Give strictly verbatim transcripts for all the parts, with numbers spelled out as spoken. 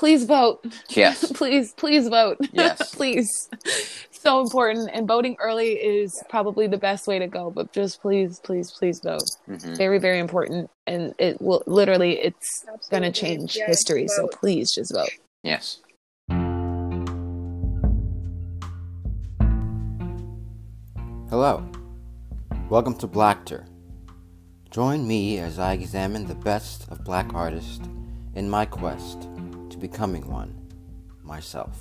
please vote. Yes. please, please vote. Yes. Please. So important. And voting early is probably the best way to go. But just please, please, please vote. Mm-hmm. Very, very important. And it will literally, it's going to Absolutely. change Yes, history. So vote. please just vote. Yes. Hello. Welcome to Blackter. Join me as I examine the best of Black artists in my quest to becoming one myself.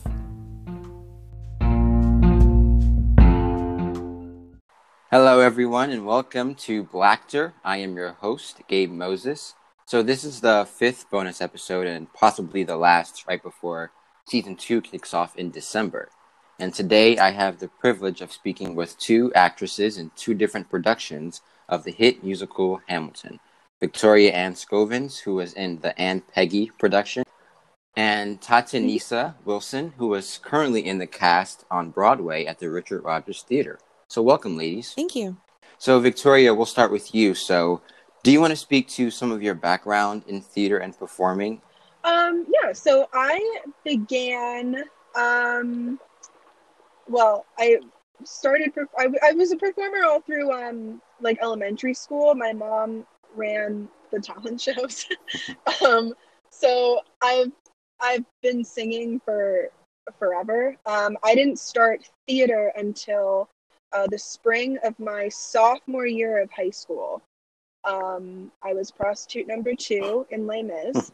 Hello, everyone, and welcome to Blackter. I am your host, Gabe Moses. So this is the fifth bonus episode and possibly the last right before season two kicks off in December. And today I have the privilege of speaking with two actresses in two different productions of the hit musical Hamilton. Victoria Ann Scovens, who was in the Ann Peggy production, and Tatanisa Wilson, who is currently in the cast on Broadway at the Richard Rodgers Theater. So welcome, ladies. Thank you. So Victoria, we'll start with you. So do you want to speak to some of your background in theater and performing? Um, yeah, so I began, um, well, I started, I, I was a performer all through, um, like elementary school. My mom ran the talent shows. um, so I've, I've been singing for forever. Um, I didn't start theater until uh, the spring of my sophomore year of high school. Um, I was prostitute number two in Les Mis.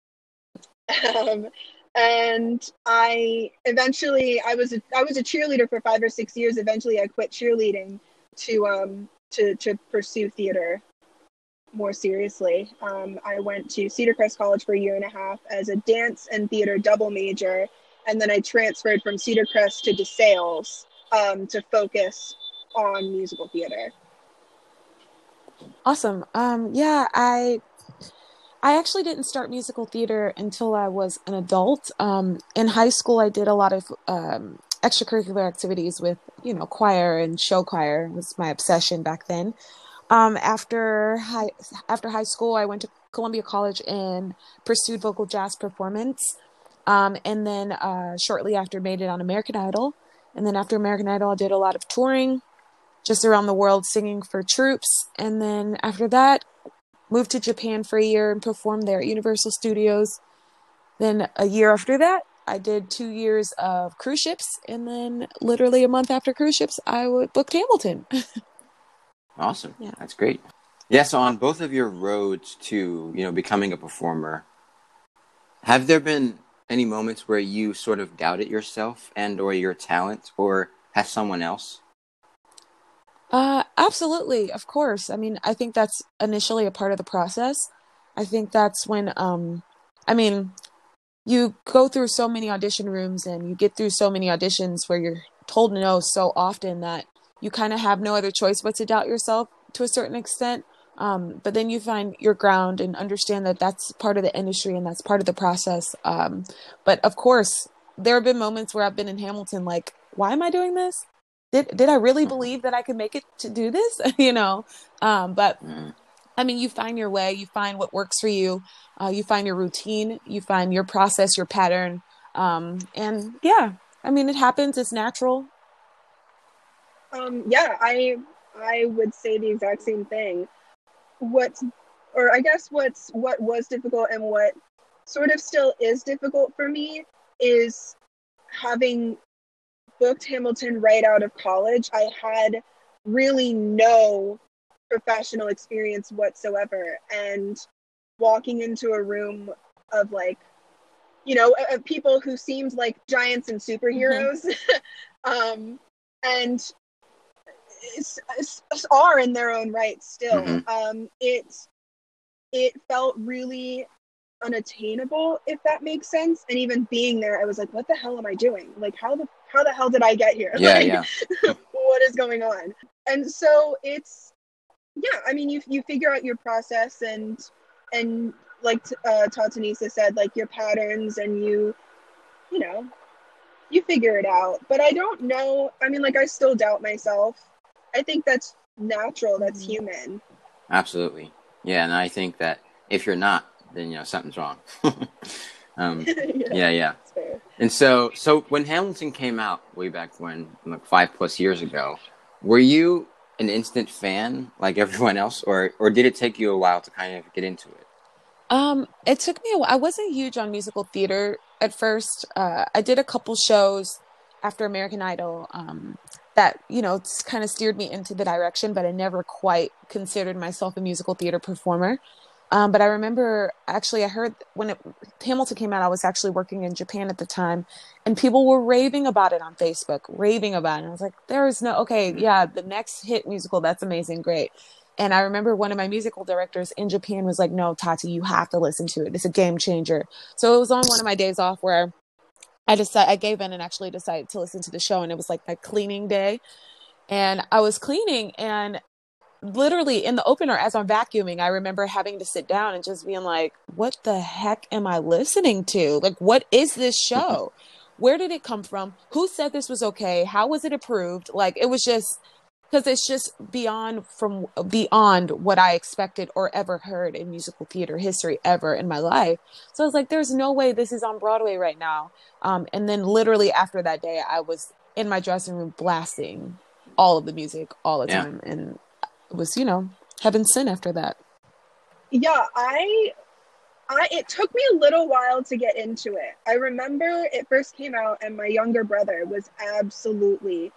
um, and I eventually, I was, a, I was a cheerleader for five or six years. Eventually I quit cheerleading to, um, to, to pursue theater more seriously. Um, I went to Cedar Crest College for a year and a half as a dance and theater double major. And then I transferred from Cedar Crest to DeSales um, to focus on musical theater. Awesome. Um, yeah, I I actually didn't start musical theater until I was an adult. Um, in high school, I did a lot of um, extracurricular activities with, you know, choir and show choir. It was my obsession back then. Um, after high after high school, I went to Columbia College and pursued vocal jazz performance. Um, and then uh, shortly after, made it on American Idol. And then after American Idol, I did a lot of touring just around the world singing for troops. And then after that, moved to Japan for a year and performed there at Universal Studios. Then a year after that, I did two years of cruise ships. And then literally a month after cruise ships, I booked Hamilton. Awesome. Yeah. That's great. Yeah, so on both of your roads to, you know, becoming a performer, have there been any moments where you sort of doubted yourself and or your talent, or has someone else? Uh, absolutely, of course. I mean, I think that's initially a part of the process. I think that's when, um, I mean, you go through so many audition rooms and you get through so many auditions where you're told no so often that you kind of have no other choice but to doubt yourself to a certain extent. Um, but then you find your ground and understand that that's part of the industry and that's part of the process. Um, but of course, there have been moments where I've been in Hamilton like, why am I doing this? Did did I really believe that I could make it to do this? you know, um, but I mean, you find your way, you find what works for you, uh, you find your routine, you find your process, your pattern, um, and yeah, I mean, it happens. It's natural. Um, yeah, I I would say the exact same thing. What's, or I guess what's what was difficult and what sort of still is difficult for me is having booked Hamilton right out of college. I had really no professional experience whatsoever, and walking into a room of like, you know, of people who seemed like giants and superheroes, mm-hmm. um, and it's, it's, are in their own right still. Mm-hmm. Um, it it felt really unattainable, if that makes sense. And even being there, I was like, what the hell am I doing? Like, how the how the hell did I get here? Yeah, like, yeah. What is going on? And so it's, yeah, I mean, you you figure out your process and and like uh, Tatanisa said, like your patterns, and you, you know, you figure it out. But I don't know. I mean, like, I still doubt myself. I think that's natural. That's mm-hmm. human. Absolutely. Yeah, and I think that if you're not, then, you know, something's wrong. Um, yeah, yeah, yeah. that's fair. And so, so when Hamilton came out way back when, like five plus years ago, were you an instant fan like everyone else, or or did it take you a while to kind of get into it? Um, it took me a while. I wasn't huge on musical theater at first. Uh, I did a couple shows after American Idol, um, that, you know, kind of steered me into the direction, but I never quite considered myself a musical theater performer. Um, but I remember actually, I heard when it, Hamilton came out, I was actually working in Japan at the time, and people were raving about it on Facebook, raving about it. And I was like, there is no, okay, yeah, the next hit musical, that's amazing, great. And I remember one of my musical directors in Japan was like, no, Tati, you have to listen to it. It's a game changer. So it was on one of my days off where I decided, I gave in and actually decided to listen to the show. And it was like my cleaning day. And I was cleaning, and literally in the opener, as I'm vacuuming, I remember having to sit down and just being like, what the heck am I listening to? Like, what is this show? Where did it come from? Who said this was okay? How was it approved? Like, it was just, because it's just beyond from beyond what I expected or ever heard in musical theater history ever in my life. So I was like, there's no way this is on Broadway right now. Um, and then literally after that day, I was in my dressing room blasting all of the music all the Yeah. time. And it was, you know, heaven sent after that. Yeah, I I it took me a little while to get into it. I remember it first came out and my younger brother was absolutely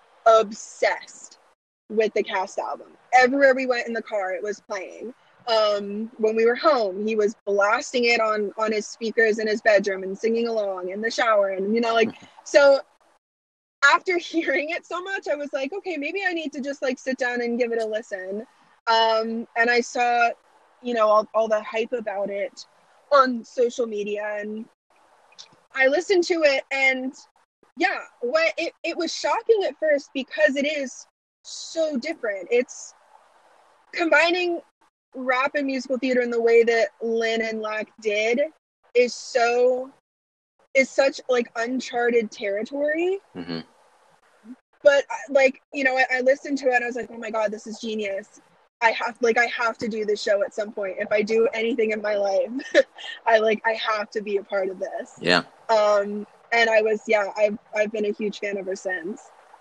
obsessed with the cast album. Everywhere we went in the car, it was playing. Um, when we were home, he was blasting it on on his speakers in his bedroom and singing along in the shower, and you know, like, so after hearing it so much, I was like, okay, maybe I need to just like sit down and give it a listen. Um, and I saw, you know, all, all the hype about it on social media, and I listened to it, and yeah, what it, it was shocking at first because it is so different. It's combining rap and musical theater in the way that Lin and Lack did is so is such like uncharted territory. Mm-hmm. But like, you know, I, I listened to it and I was like, oh my god, this is genius. I have like I have to do this show at some point. If I do anything in my life, I like I have to be a part of this. Yeah. Um and I was yeah, I've I've been a huge fan ever since.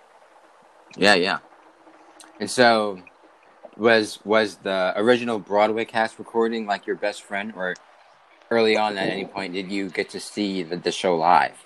Yeah, yeah. And so was was the original Broadway cast recording like your best friend, or early on at any point did you get to see the, the show live?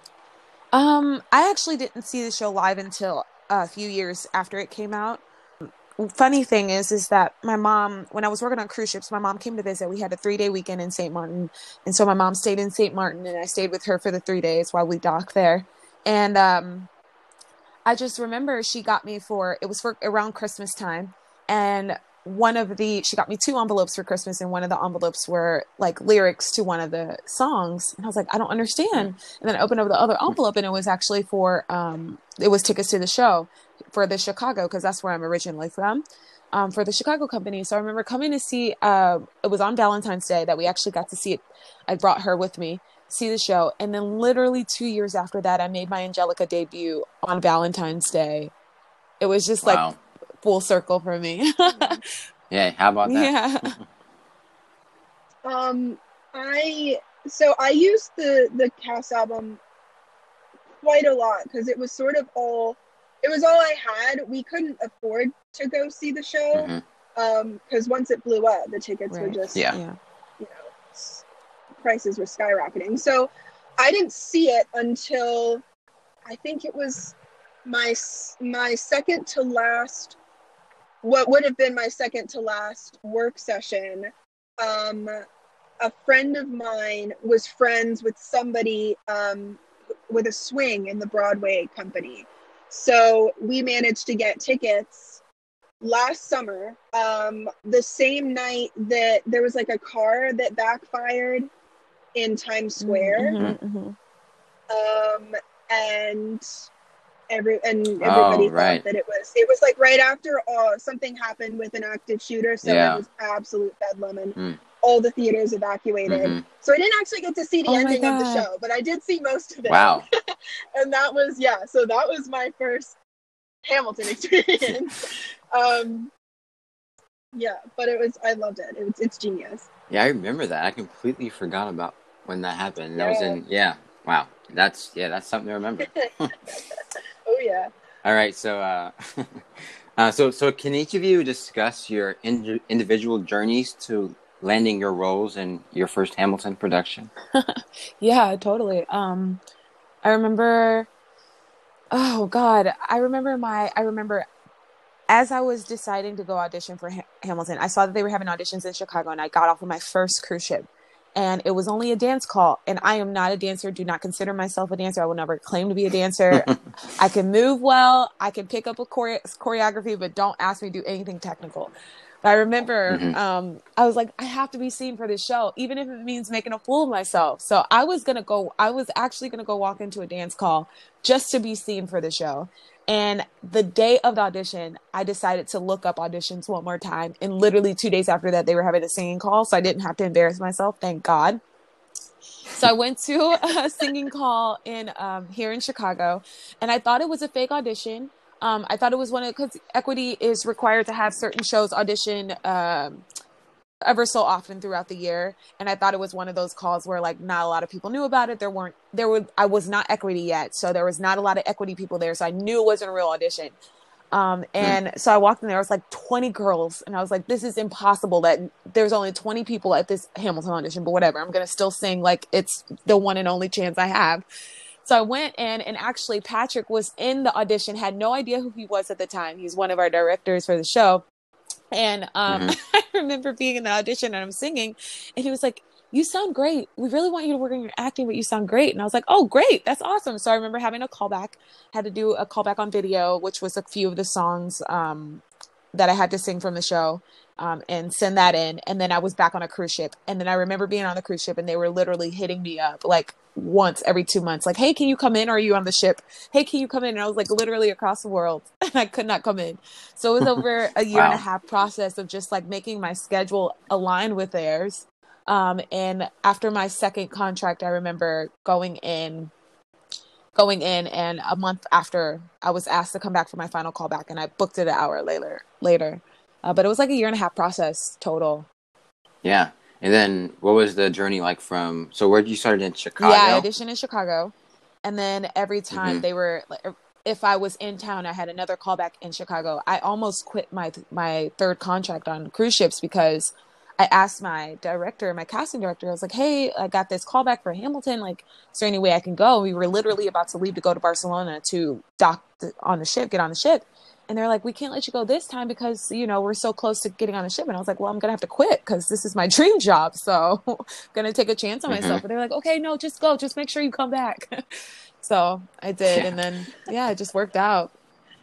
Um, I actually didn't see the show live until a few years after it came out. Funny thing is, is that my mom, when I was working on cruise ships, my mom came to visit. We had a three day weekend in Saint Martin. And so my mom stayed in Saint Martin and I stayed with her for the three days while we docked there. And, um, I just remember she got me for, it was for around Christmas time. And one of the, she got me two envelopes for Christmas, and one of the envelopes were like lyrics to one of the songs. And I was like, I don't understand. And then I opened up the other envelope, and it was actually for, um, it was tickets to the show for the Chicago, because that's where I'm originally from, um, for the Chicago company. So I remember coming to see, uh, it was on Valentine's Day that we actually got to see it. I brought her with me, see the show. And then literally two years after that, I made my Angelica debut on Valentine's Day. It was just Wow. like full circle for me. Yeah, how about that? Yeah. Um, I so I used the the cast album quite a lot because it was sort of all it was all I had. We couldn't afford to go see the show Mm-hmm. um because once it blew up, the tickets were Right. just Yeah. Yeah. you know s- prices were skyrocketing. So I didn't see it until I think it was my s- my second to last what would have been my second to last work session. Um, a friend of mine was friends with somebody um, with a swing in the Broadway company. So we managed to get tickets last summer, um, the same night that there was like a car that backfired in Times Square. Mm-hmm, mm-hmm. Um, and every and everybody Oh, thought right. that it was it was like right after uh, something happened with an active shooter, so Yeah. it was absolute bedlam, and Mm. all the theaters evacuated. Mhm. So I didn't actually get to see the Oh my ending of the God. show, but I did see most of it. Wow. And that was yeah. So that was my first Hamilton experience. um, yeah, but it was I loved it. It was it's genius. Yeah, I remember that. I completely forgot about when that happened. That Yeah. was in yeah. Wow. That's yeah. That's something to remember. Oh yeah. All right. So uh, uh, so so can each of you discuss your ind- individual journeys to landing your roles in your first Hamilton production? Yeah, totally. Um, I remember, oh God, I remember my, I remember as I was deciding to go audition for ha- Hamilton, I saw that they were having auditions in Chicago, and I got off of my first cruise ship. And it was only a dance call. And I am not a dancer. Do not consider myself a dancer. I will never claim to be a dancer. I can move well. I can pick up a chore- choreography, but don't ask me to do anything technical. But I remember Mhm. um, I was like, I have to be seen for this show, even if it means making a fool of myself. So I was going to go, I was actually going to go walk into a dance call just to be seen for the show. And the day of the audition, I decided to look up auditions one more time. And literally two days after that, they were having a singing call. So I didn't have to embarrass myself. Thank God. So I went to a singing call in um, here in Chicago, and I thought it was a fake audition. Um, I thought it was one of, because Equity is required to have certain shows audition um, ever so often throughout the year, and I thought it was one of those calls where like not a lot of people knew about it. There weren't there were I was not Equity yet, so there was not a lot of Equity people there, so I knew it wasn't a real audition. Um, and so I walked in there, it was like twenty girls, and I was like, this is impossible that there's only twenty people at this Hamilton audition, but whatever, I'm gonna still sing like it's the one and only chance I have. So I went in, and actually Patrick was in the audition, had no idea who he was at the time. He's one of our directors for the show. And um, Mhm. I remember being in the audition and I'm singing, and he was like, you sound great. We really want you to work on your acting, but you sound great. And I was like, oh, great. That's awesome. So I remember having a callback, had to do a callback on video, which was a few of the songs um, that I had to sing from the show um, and send that in. And then I was back on a cruise ship. And then I remember being on the cruise ship, and they were literally hitting me up like once every two months. Like, hey, can you come in? Or are you on the ship? Hey, can you come in? And I was like literally across the world, and I could not come in. So it was over a year and a Wow. half process of just like making my schedule align with theirs. Um, and after my second contract, I remember going in, going in, and a month after, I was asked to come back for my final callback, and I booked it an hour later. Later, uh, but it was like a year and a half process total. Yeah. And then what was the journey like from? So where did you start in Chicago? Yeah, I auditioned in Chicago, and then every time Mhm. they were, like, if I was in town, I had another callback in Chicago. I almost quit my my third contract on cruise ships because I asked my director, my casting director, I was like, hey, I got this callback for Hamilton. Like, is there any way I can go? We were literally about to leave to go to Barcelona to dock the, on the ship, get on the ship. And they're like, we can't let you go this time because, you know, we're so close to getting on the ship. And I was like, well, I'm going to have to quit because this is my dream job. So I'm going to take a chance on myself. Mhm. But they're like, okay, no, just go. Just make sure you come back. So I did. Yeah. And then, yeah, it just worked out.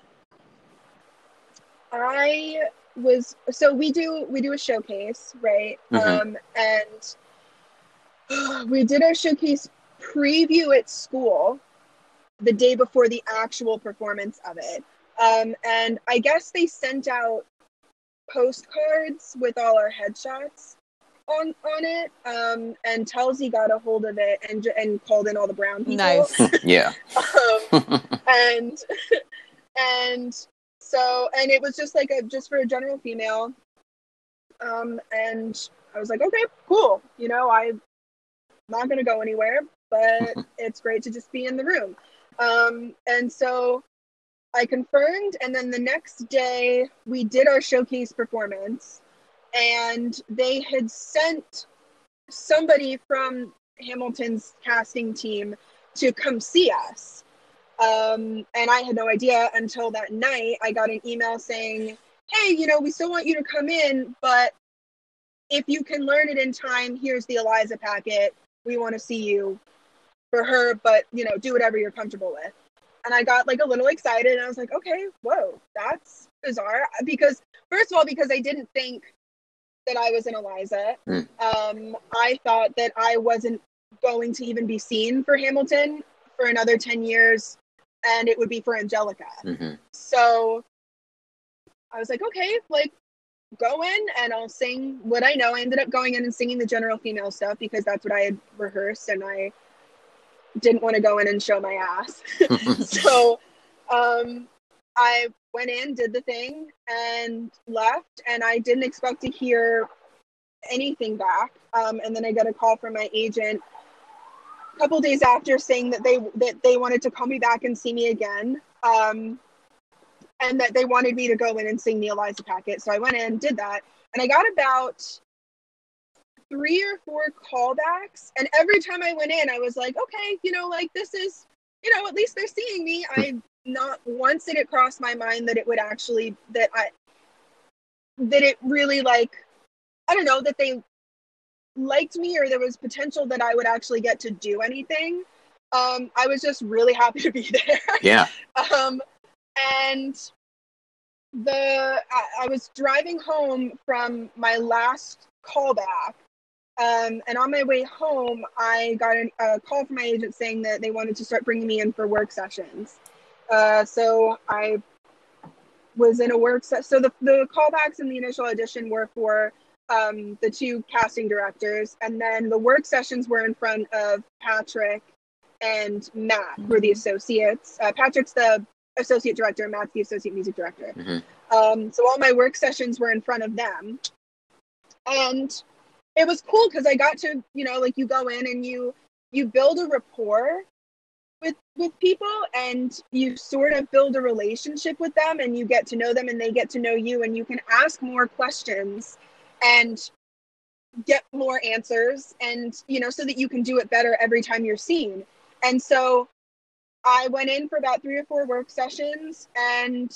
I was so we do we do a showcase, right? Mhm. Um, and we did our showcase preview at school the day before the actual performance of it. Um, and I guess they sent out postcards with all our headshots on on it. Um, and Telsey got a hold of it and and called in all the brown people. Nice. Yeah. um, and and so and it was just like a just for a general female. Um, and I was like, okay, cool. You know, I'm not gonna go anywhere, but it's great to just be in the room. Um, and so I confirmed, and then the next day we did our showcase performance, and they had sent somebody from Hamilton's casting team to come see us. Um, and I had no idea until that night. I got an email saying, hey, you know, we still want you to come in, but if you can learn it in time, here's the Eliza packet. We want to see you for her, but, you know, do whatever you're comfortable with. And I got like a little excited, and I was like, okay, whoa, that's bizarre. Because first of all, because I didn't think that I was an Eliza. Mm. Um, I thought that I wasn't going to even be seen for Hamilton for another ten years, and it would be for Angelica. Mm-hmm. So I was like, okay, like, go in and I'll sing what I know. I ended up going in and singing the general female stuff because that's what I had rehearsed, and I didn't want to go in and show my ass. So um, I went in, did the thing, and left, and I didn't expect to hear anything back. Um, and then I got a call from my agent couple days after saying that they that they wanted to call me back and see me again, um, and that they wanted me to go in and sing the Eliza packet. So I went in, did that, and I got about three or four callbacks. And every time I went in, I was like, okay, you know, like this is, you know, at least they're seeing me. I not once did it cross my mind that it would actually that I that it really like I don't know that they liked me or there was potential that I would actually get to do anything. Um, I was just really happy to be there. Yeah. um, and the I, I was driving home from my last callback, um, and on my way home, I got a, a call from my agent saying that they wanted to start bringing me in for work sessions. Uh, so I was in a work set. So the the callbacks in the initial audition were for um, the two casting directors, and then the work sessions were in front of Patrick and Matt, who are the associates. Uh, Patrick's the associate director, Matt's the associate music director. Mm-hmm. Um, so all my work sessions were in front of them, and it was cool because I got to, you know, like you go in and you you build a rapport with with people, and you sort of build a relationship with them, and you get to know them, and they get to know you, and you can ask more questions and get more answers, and you know, so that you can do it better every time you're seen. And so I went in for about three or four work sessions, and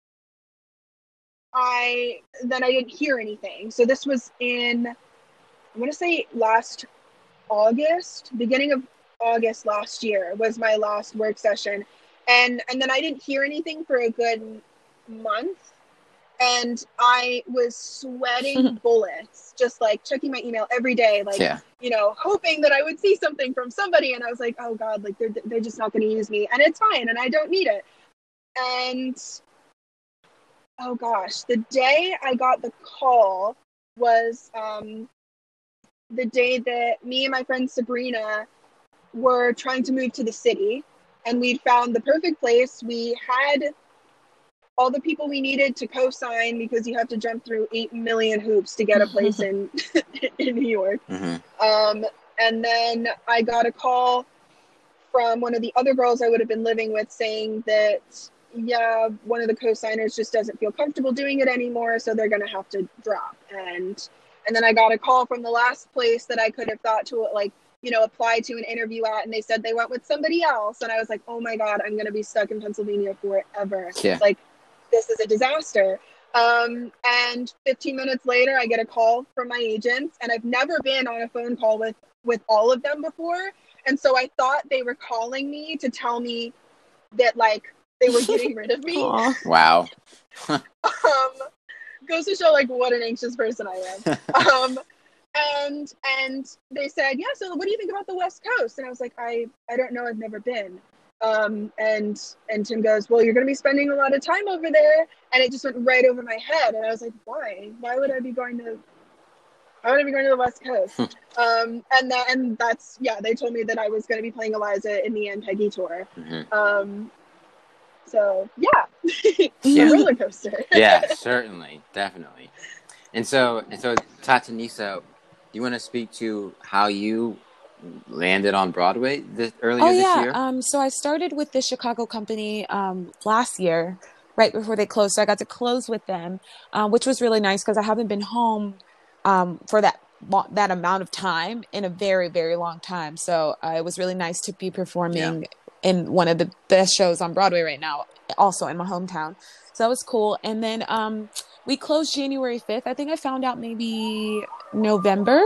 I then I didn't hear anything. So this was in, I'm going to say last August, beginning of August last year was my last work session. And and then I didn't hear anything for a good month. And I was sweating bullets, just like checking my email every day, like, Yeah. you know, hoping that I would see something from somebody. And I was like, oh God, like they're, they're just not going to use me, and it's fine. And I don't need it. And oh gosh, the day I got the call was um, the day that me and my friend Sabrina were trying to move to the city, and we'd found the perfect place. We had all the people we needed to co-sign, because you have to jump through eight million hoops to get a place in in New York. Mm-hmm. Um, and then I got a call from one of the other girls I would have been living with saying that, yeah, one of the co-signers just doesn't feel comfortable doing it anymore, so they're going to have to drop. And and then I got a call from the last place that I could have thought to, like, you know, apply to an interview at, and they said they went with somebody else. And I was like, oh my God, I'm going to be stuck in Pennsylvania forever. Yeah. Like, this is a disaster. Um, and fifteen minutes later, I get a call from my agents, and I've never been on a phone call with, with all of them before. And so I thought they were calling me to tell me that, like, they were getting rid of me. Wow. um, goes to show, like, what an anxious person I am. um, and and they said, yeah, so what do you think about the West Coast? And I was like, I, I don't know, I've never been. Um, and and Tim goes, well, you're going to be spending a lot of time over there. And it just went right over my head. And I was like, why? Why would I be going to, why would I be going to the West Coast? um, and that, and that's, yeah, they told me that I was going to be playing Eliza in the Ann Peggy tour. Mm-hmm. Um, so, yeah, it's Yeah. a roller coaster. Yeah, certainly. Definitely. And so, and so, Tatanisa, do you want to speak to how you landed on Broadway this, earlier Oh this yeah. year? Um, so I started with the Chicago company um, last year, right before they closed. So I got to close with them, uh, which was really nice because I haven't been home um, for that that amount of time in a very, very long time. So uh, it was really nice to be performing yeah. in one of the best shows on Broadway right now, also in my hometown. So that was cool. And then um, we closed January fifth. I think I found out maybe November.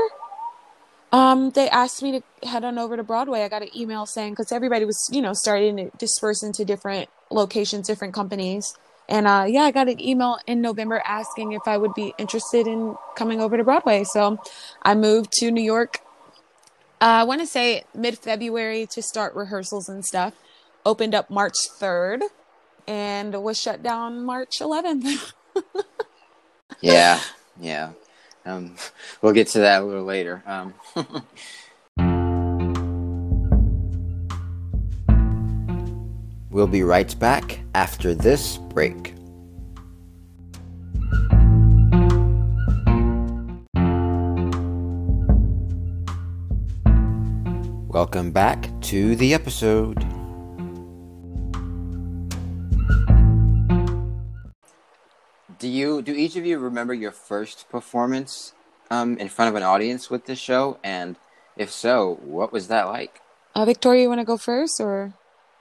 Um, they asked me to head on over to Broadway. I got an email saying, because everybody was, you know, starting to disperse into different locations, different companies. And uh, yeah, I got an email in November asking if I would be interested in coming over to Broadway. So I moved to New York, uh, I want to say mid-February to start rehearsals and stuff. Opened up March third and was shut down March eleventh. yeah, yeah. Um, we'll get to that a little later. Um, We'll be right back after this break. welcome back to the episode. Do you do each of you remember your first performance um, in front of an audience with this show? And if so, what was that like? Uh, Victoria, you want to go first, or?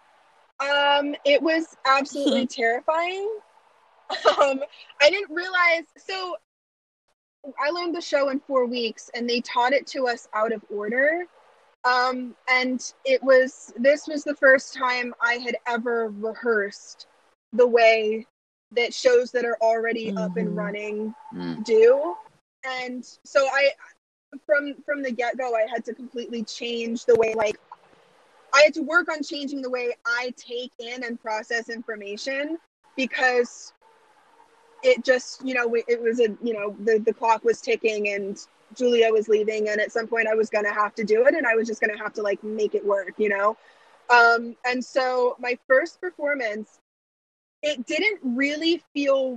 Um, it was absolutely terrifying. Um, I didn't realize. So, I learned the show in four weeks, and they taught it to us out of order. Um, and it was. This was the first time I had ever rehearsed the way that shows that are already mm-hmm. up and running mm. do. And so I, from from the get-go, I had to completely change the way, like, I had to work on changing the way I take in and process information, because it just, you know, it was a, you know, the, the clock was ticking and Julia was leaving, and at some point I was going to have to do it, and I was just going to have to, like, make it work, you know? Um, and so my first performance, it didn't really feel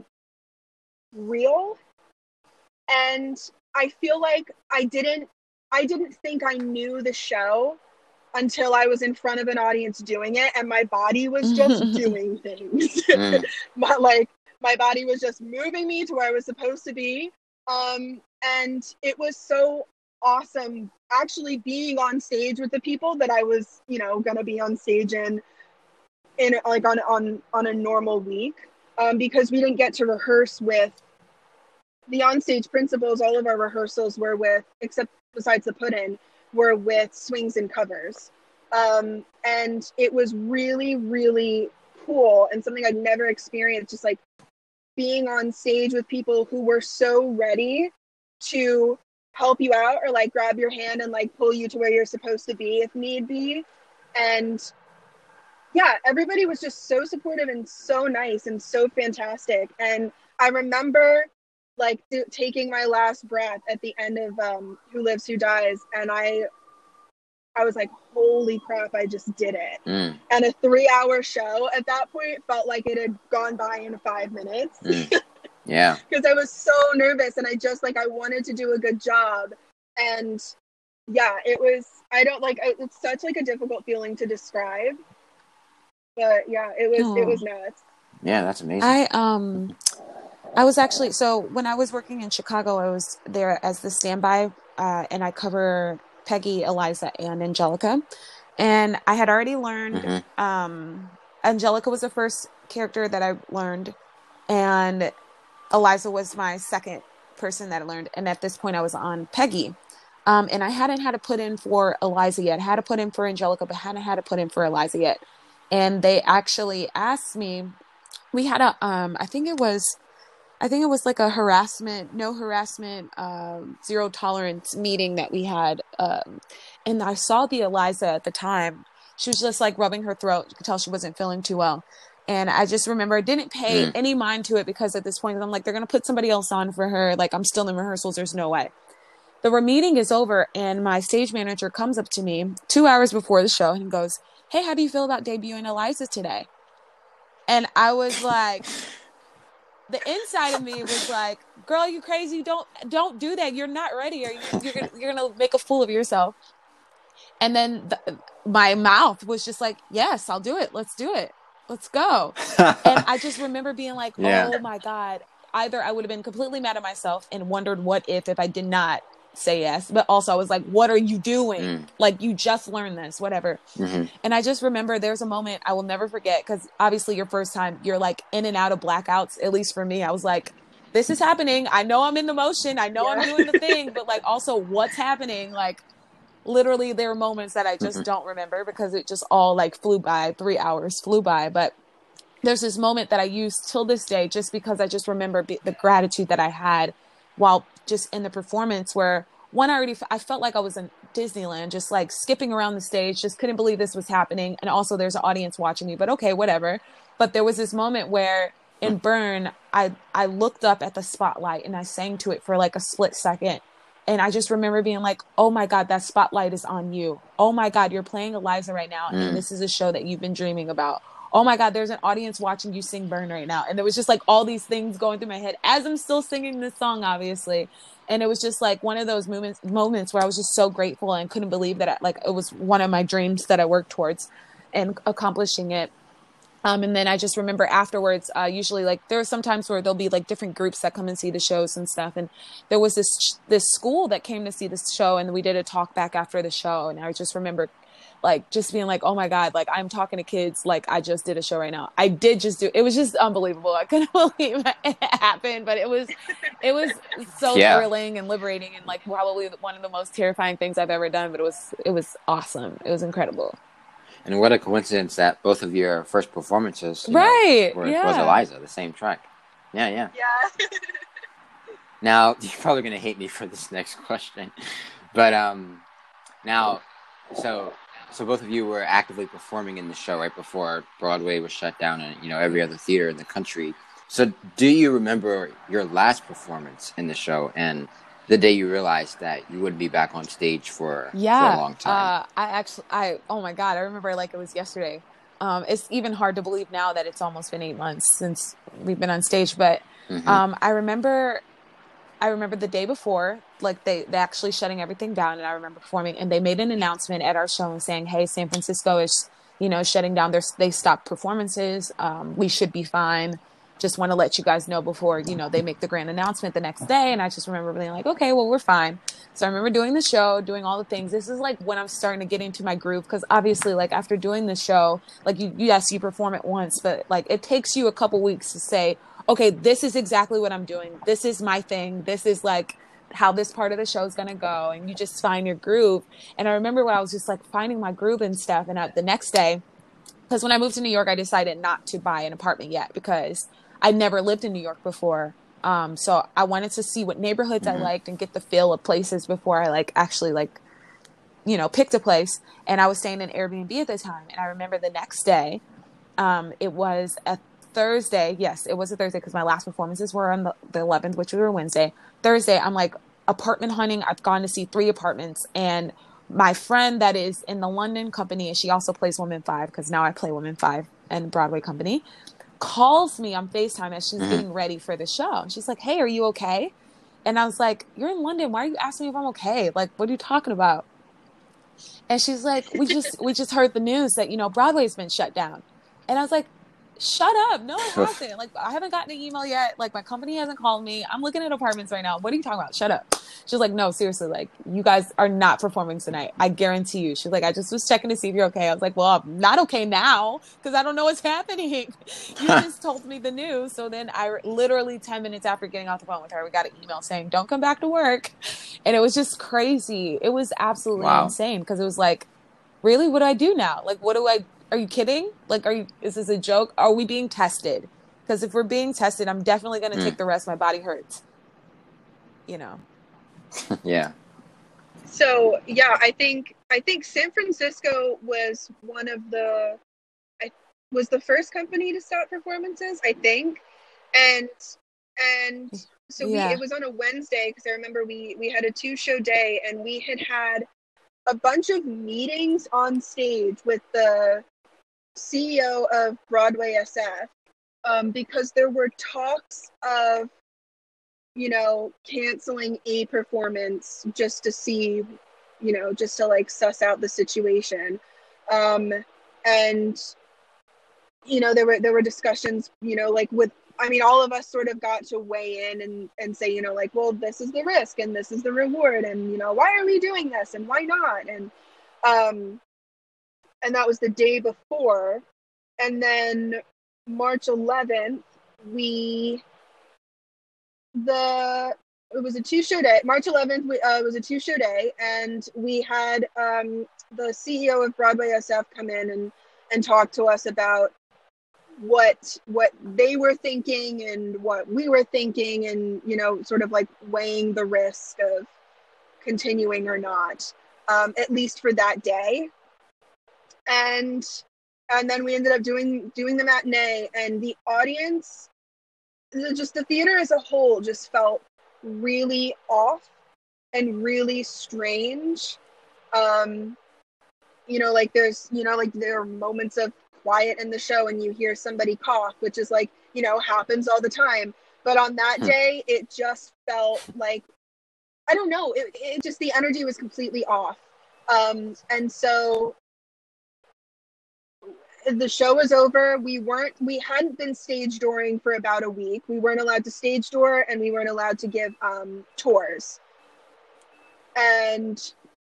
real. And I feel like I didn't, I didn't think I knew the show until I was in front of an audience doing it, and my body was just doing things. Mm. my, like, my body was just moving me to where I was supposed to be. Um, and it was so awesome actually being on stage with the people that I was, you know, going to be on stage in, in like on, on, on a normal week. Um, because we didn't get to rehearse with the onstage principals. All of our rehearsals were with, except besides the put-in, were with swings and covers. Um, and it was really, really cool, and something I'd never experienced, just like being on stage with people who were so ready to help you out, or like grab your hand and like pull you to where you're supposed to be if need be. And yeah, everybody was just so supportive and so nice and so fantastic. And I remember like th- taking my last breath at the end of um, Who Lives, Who Dies. And I, I was like, holy crap, I just did it. Mm. And a three hour show at that point felt like it had gone by in five minutes. Mm. Yeah. Because I was so nervous, and I just like, I wanted to do a good job. And yeah, it was, I don't like, it's such like a difficult feeling to describe. But yeah, it was, oh. it was nuts. Yeah, that's amazing. I, um, I was actually, so when I was working in Chicago, I was there as the standby, uh, and I cover Peggy, Eliza, and Angelica. And I had already learned, mm-hmm. um, Angelica was the first character that I learned, and Eliza was my second person that I learned. And at this point I was on Peggy. Um, and I hadn't had to put in for Eliza yet. I had to put in for Angelica, but hadn't had to put in for Eliza yet. And they actually asked me, we had a, um, I think it was, I think it was like a harassment, no harassment, um, zero tolerance meeting that we had. Um, and I saw the Eliza at the time. She was just like rubbing her throat. You could tell she wasn't feeling too well. And I just remember I didn't pay mm. any mind to it, because at this point I'm like, they're going to put somebody else on for her. Like, I'm still in rehearsals. There's no way. The meeting is over, and my stage manager comes up to me two hours before the show and goes, "Hey, how do you feel about debuting Eliza today?" And I was like, the inside of me was like, "Girl, are you crazy? Don't don't do that. You're not ready. Are you? You're gonna, you're gonna make a fool of yourself." And then the, my mouth was just like, "Yes, I'll do it. Let's do it. Let's go." And I just remember being like, yeah. "Oh my God!" Either I would have been completely mad at myself and wondered what if if I did not say yes, but also I was like, what are you doing? Mm. Like, you just learned this, whatever. Mm-hmm. And I just remember there's a moment I will never forget, because obviously your first time, you're like in and out of blackouts. At least for me, I was like, this is happening. I know I'm in the motion. I know yeah. I'm doing the thing, but like also what's happening? Like, literally there are moments that I just mm-hmm. don't remember, because it just all like flew by. Three hours flew by. But there's this moment that I use till this day, just because I just remember be- the gratitude that I had while just in the performance, where one, I already, f- I felt like I was in Disneyland, just like skipping around the stage, just couldn't believe this was happening. And also there's an audience watching me, but okay, whatever. But there was this moment where in Burn, I, I looked up at the spotlight and I sang to it for like a split second. And I just remember being like, oh my God, that spotlight is on you. Oh my God, you're playing Eliza right now. Mm. And this is a show that you've been dreaming about. Oh my God, there's an audience watching you sing Burn right now. And there was just like all these things going through my head as I'm still singing this song, obviously. And it was just like one of those moments moments where I was just so grateful and couldn't believe that I, like it was one of my dreams that I worked towards and accomplishing it. Um, and then I just remember afterwards, uh, usually like there are some times where there'll be like different groups that come and see the shows and stuff. And there was this, this school that came to see this show, and we did a talk back after the show. And I just remember like just being like, oh my God, like I'm talking to kids. Like I just did a show right now. I did just do, it was just unbelievable. I couldn't believe it happened, but it was, it was so Yeah. thrilling and liberating, and like probably one of the most terrifying things I've ever done, but it was, it was awesome. It was incredible. And what a coincidence that both of your first performances, you Right, know, were, yeah. was Eliza, the same track. Yeah, yeah. Yeah. Now, you're probably going to hate me for this next question. But um, now, so so both of you were actively performing in the show right before Broadway was shut down and, you know, every other theater in the country. So do you remember your last performance in the show and the day you realized that you wouldn't be back on stage for, yeah, for a long time? Uh, I actually, I, oh my God, I remember like it was yesterday. Um, it's even hard to believe now that it's almost been eight months since we've been on stage. But Mhm. um, I remember, I remember the day before, like they, they actually shutting everything down, and I remember performing, and they made an announcement at our show and saying, hey, San Francisco is, you know, shutting down their, they stopped performances. Um, we should be fine. Just want to let you guys know before, you know, they make the grand announcement the next day. And I just remember being like, okay, well, we're fine. So I remember doing the show, doing all the things. This is like when I'm starting to get into my groove. Because obviously, like after doing the show, like you, yes, you perform it once, but like it takes you a couple weeks to say, okay, this is exactly what I'm doing. This is my thing. This is like how this part of the show is going to go. And you just find your groove. And I remember when I was just like finding my groove and stuff. And at the next day, because when I moved to New York, I decided not to buy an apartment yet because I'd never lived in New York before. Um, so I wanted to see what neighborhoods Mhm. I liked and get the feel of places before I like actually like, you know, picked a place. And I was staying in Airbnb at the time. And I remember the next day, um, it was a Thursday. Yes, it was a Thursday because my last performances were on the, the eleventh, which were Wednesday. Thursday, I'm like apartment hunting. I've gone to see three apartments, and my friend that is in the London company, and she also plays Woman Five because now I play Woman Five and Broadway company, calls me on FaceTime as she's Mhm. getting ready for the show. And she's like, hey, are you okay? And I was like, you're in London. Why are you asking me if I'm okay? Like, what are you talking about? And she's like, we just we just heard the news that, you know, Broadway's been shut down. And I was like, shut up. No, it hasn't. Like, I haven't gotten an email yet. Like, my company hasn't called me. I'm looking at apartments right now. What are you talking about? Shut up. She's like, no, seriously. Like, you guys are not performing tonight. I guarantee you. She's like, I just was checking to see if you're okay. I was like, well, I'm not okay now because I don't know what's happening. You just told me the news. So then I literally ten minutes after getting off the phone with her, we got an email saying, don't come back to work. And it was just crazy. It was absolutely Wow. insane because it was like, really, what do I do now? Like, what do I, are you kidding? Like, are you, is this a joke? Are we being tested? Because if we're being tested, I'm definitely going to Mm. take the rest. My body hurts, you know? Yeah. So yeah, I think I think San Francisco was one of the I was the first company to stop performances, I think. And and so we Yeah. it was on a Wednesday because I remember we we had a two show day, and we had had a bunch of meetings on stage with the C E O of Broadway S F, um, because there were talks of, you know, canceling a performance just to see, you know, just to like suss out the situation. Um, and, you know, there were, there were discussions, you know, like with, I mean, all of us sort of got to weigh in and, and say, you know, like, well, this is the risk and this is the reward. And, you know, why are we doing this and why not? And, um, and that was the day before. And then March eleventh, we, the, it was a two show day. March eleventh we, uh, was a two show day, and we had um, the C E O of Broadway S F come in and, and talk to us about what what they were thinking and what we were thinking, and, you know, sort of like weighing the risk of continuing or not, um, at least for that day. And and then we ended up doing doing the matinee, and the audience, just the theater as a whole, just felt really off and really strange. Um, you know, like there's, you know, like there are moments of quiet in the show and you hear somebody cough, which is like, you know, happens all the time. But on that Hmm. day, it just felt like I don't know, it, it just, the energy was completely off. Um, and so the show was over. We weren't, we hadn't been stage dooring for about a week. We weren't allowed to stage door, and we weren't allowed to give um, tours. And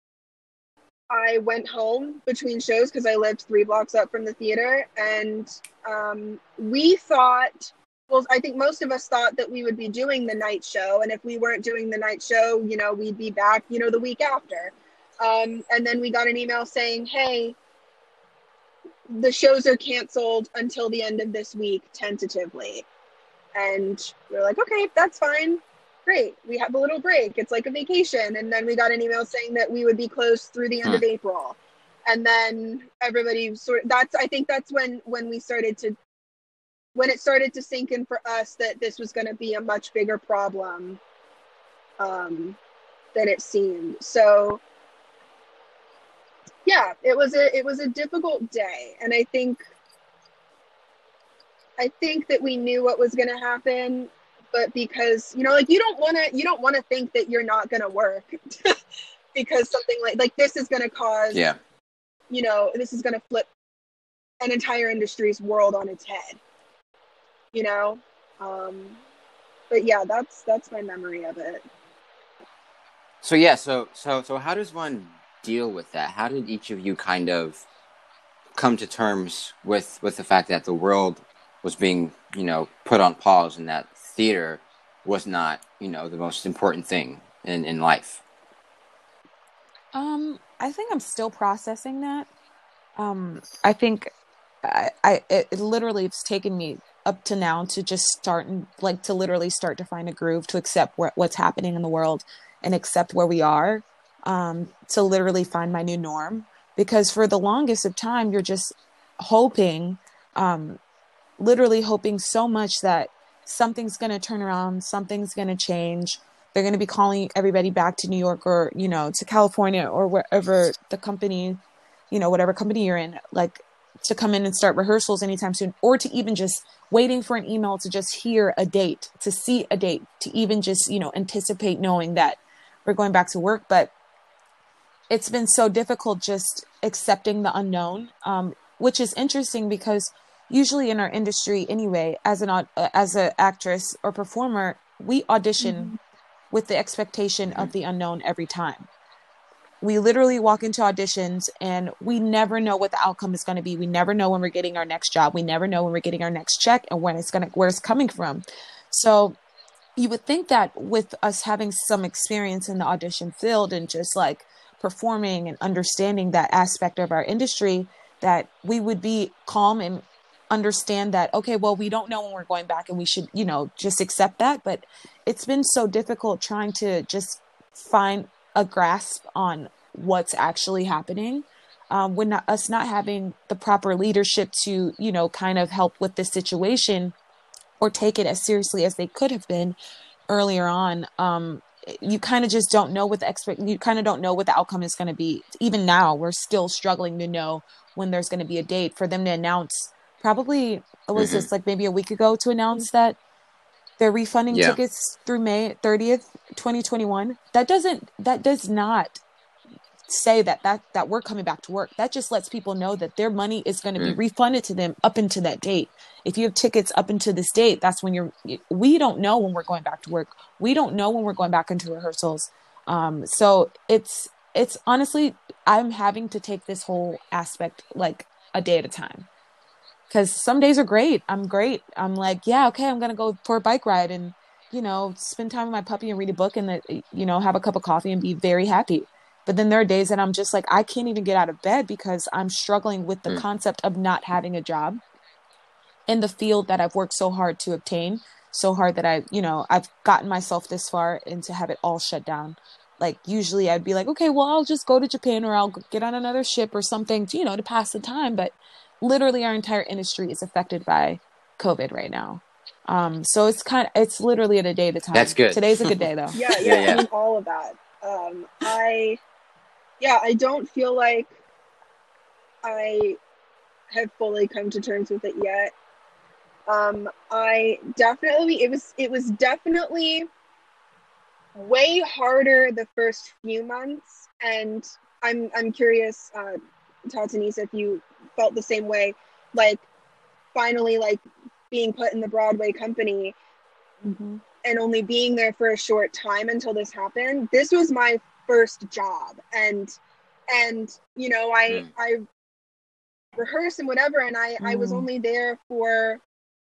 I went home between shows because I lived three blocks up from the theater. And um, we thought, well, I think most of us thought that we would be doing the night show. And if we weren't doing the night show, you know, we'd be back, you know, the week after. Um, and then we got an email saying, hey, the shows are canceled until the end of this week, tentatively. And we're like, okay, that's fine. Great. We have a little break. It's like a vacation. And then we got an email saying that we would be closed through the end Hmm. of April. And then everybody sort of, that's, I think that's when, when we started to, when it started to sink in for us that this was going to be a much bigger problem um, than it seemed. So yeah, it was a, it was a difficult day. And I think, I think that we knew what was going to happen, but because, you know, like you don't want to, you don't want to think that you're not going to work because something like, like this is going to cause, Yeah. you know, this is going to flip an entire industry's world on its head, you know? Um, but yeah, that's, that's my memory of it. So yeah, so so so how does one deal with that? How did each of you kind of come to terms with with the fact that the world was being, you know, put on pause and that theater was not, you know, the most important thing in, in life? Um, I think I'm still processing that. Um, I think I, I it, it literally it's taken me up to now to just start and like to literally start to find a groove to accept where, what's happening in the world and accept where we are. Um, to literally find my new norm, because for the longest of time you're just hoping, um, literally hoping so much that something's going to turn around, something's going to change. They're going to be calling everybody back to New York or, you know, to California or wherever the company, you know, whatever company you're in, like to come in and start rehearsals anytime soon, or to even just waiting for an email to just hear a date, to see a date, to even just, you know, anticipate knowing that we're going back to work. But it's been so difficult just accepting the unknown, um, which is interesting because usually in our industry anyway, as an uh, as an actress or performer, we audition Mm-hmm. with the expectation Mm-hmm. of the unknown every time. We literally walk into auditions and we never know what the outcome is going to be. We never know when we're getting our next job. We never know when we're getting our next check and when it's going to, where it's coming from. So you would think that with us having some experience in the audition field and just like performing and understanding that aspect of our industry, that we would be calm and understand that, okay, well, we don't know when we're going back and we should, you know, just accept that. But it's been so difficult trying to just find a grasp on what's actually happening. Um, when not, us not having the proper leadership to, you know, kind of help with this situation or take it as seriously as they could have been earlier on. Um, you kind of just don't know what the expect, you kind of don't know what the outcome is going to be. Even now, we're still struggling to know when there's going to be a date for them to announce. Probably, was Mm-hmm. this like maybe a week ago to announce that they're refunding Yeah. tickets through May thirtieth, twenty twenty-one. That doesn't, that does not say that, that, that we're coming back to work. That just lets people know that their money is going to be Mm. refunded to them up into that date. If you have tickets up into this date, that's when you're, we don't know when we're going back to work. We don't know when we're going back into rehearsals. Um, so it's, it's honestly, I'm having to take this whole aspect like a day at a time. Because some days are great. I'm great. I'm like, yeah, okay, I'm going to go for a bike ride and, you know, spend time with my puppy and read a book and, the, you know, have a cup of coffee and be very happy. But then there are days that I'm just like, I can't even get out of bed because I'm struggling with the Mm. concept of not having a job in the field that I've worked so hard to obtain, so hard that I, you know, I've gotten myself this far and to have it all shut down. Like usually I'd be like, okay, well, I'll just go to Japan or I'll get on another ship or something, to, you know, to pass the time. But literally our entire industry is affected by COVID right now. Um, so it's kind of, it's literally at a day at a time. That's good. Today's a good day though. Yeah, yeah, Yeah, yeah. I mean, all of that. Um, I, yeah, I don't feel like I have fully come to terms with it yet. Um, I definitely, it was, it was definitely way harder the first few months, and I'm I'm curious, uh, Tatanisa, if you felt the same way, like finally like being put in the Broadway company Mm-hmm. and only being there for a short time until this happened. This was my first job, and and you know I Mm. I rehearsed and whatever, and I I was Mm. only there for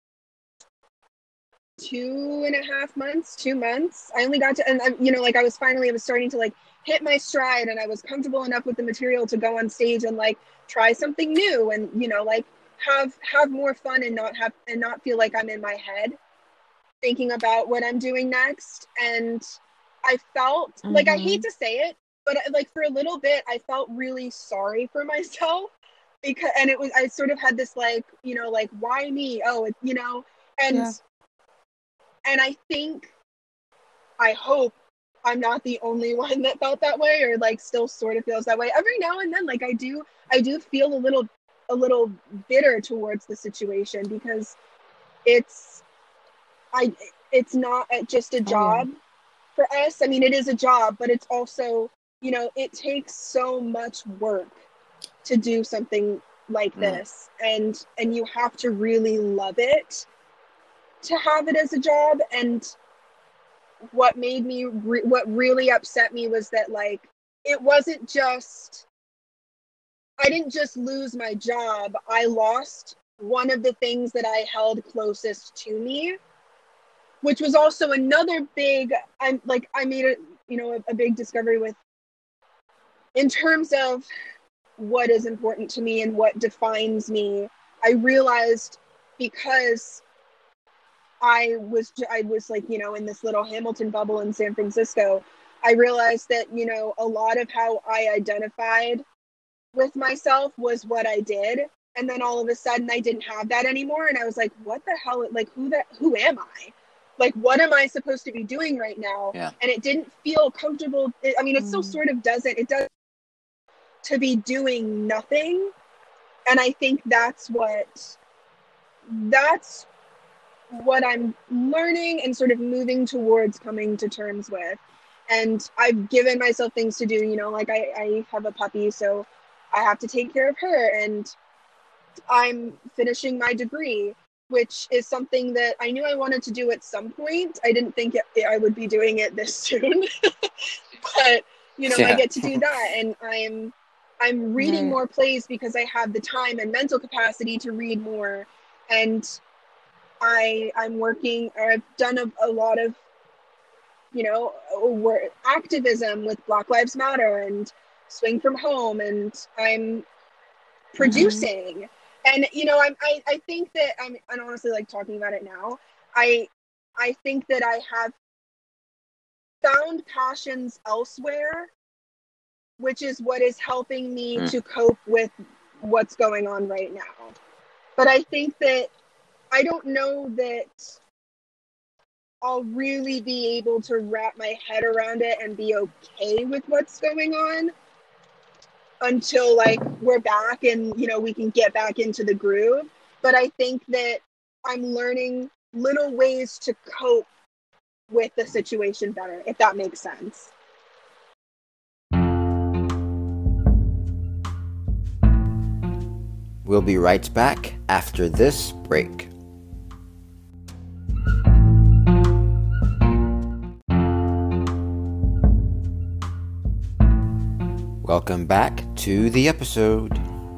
two and a half months, two months. I only got to, and I, you know, like I was finally, I was starting to like hit my stride, and I was comfortable enough with the material to go on stage and like try something new, and you know, like have have more fun and not have and not feel like I'm in my head thinking about what I'm doing next. And I felt like, I hate Mm-hmm. to say it, but like for a little bit, I felt really sorry for myself because, and it was, I sort of had this like, you know, like why me? Oh, it, you know, and Yeah. and I think, I hope I'm not the only one that felt that way, or like still sort of feels that way. Every now and then, like I do, I do feel a little, a little bitter towards the situation because it's, I, it's not just a Oh yeah. job for us. I mean, it is a job, but it's also, you know, it takes so much work to do something like Mm. this, and and you have to really love it to have it as a job. And what made me re- what really upset me was that like it wasn't just, I didn't just lose my job, I lost one of the things that I held closest to me, which was also another big, I'm like I made a, you know, a, a big discovery with, in terms of what is important to me and what defines me. I realized, because I was I was like, you know, in this little Hamilton bubble in San Francisco, I realized that, you know, a lot of how I identified with myself was what I did. And then all of a sudden I didn't have that anymore, and I was like, what the hell, like who that who am I? Like what am I supposed to be doing right now? Yeah. And it didn't feel comfortable. I mean, it still Mm. sort of doesn't. It does, to be doing nothing. And I think that's what that's what I'm learning and sort of moving towards coming to terms with. And I've given myself things to do, you know, like I, I have a puppy, so I have to take care of her. And I'm finishing my degree, which is something that I knew I wanted to do at some point. I didn't think it, I would be doing it this soon, but you know, I Yeah. get to do that, and I'm I'm reading Right. more plays because I have the time and mental capacity to read more. And I I'm working, or I've done a, a lot of, you know, work, activism with Black Lives Matter and Swing from Home, and I'm Mm-hmm. producing. And you know, I'm I, I think that I'm and honestly, like talking about it now, I I think that I have found passions elsewhere, which is what is helping me Mm. to cope with what's going on right now. But I think that I don't know that I'll really be able to wrap my head around it and be okay with what's going on until like we're back and, you know, we can get back into the groove. But I think that I'm learning little ways to cope with the situation better, if that makes sense. We'll be right back after this break. Welcome back to the episode.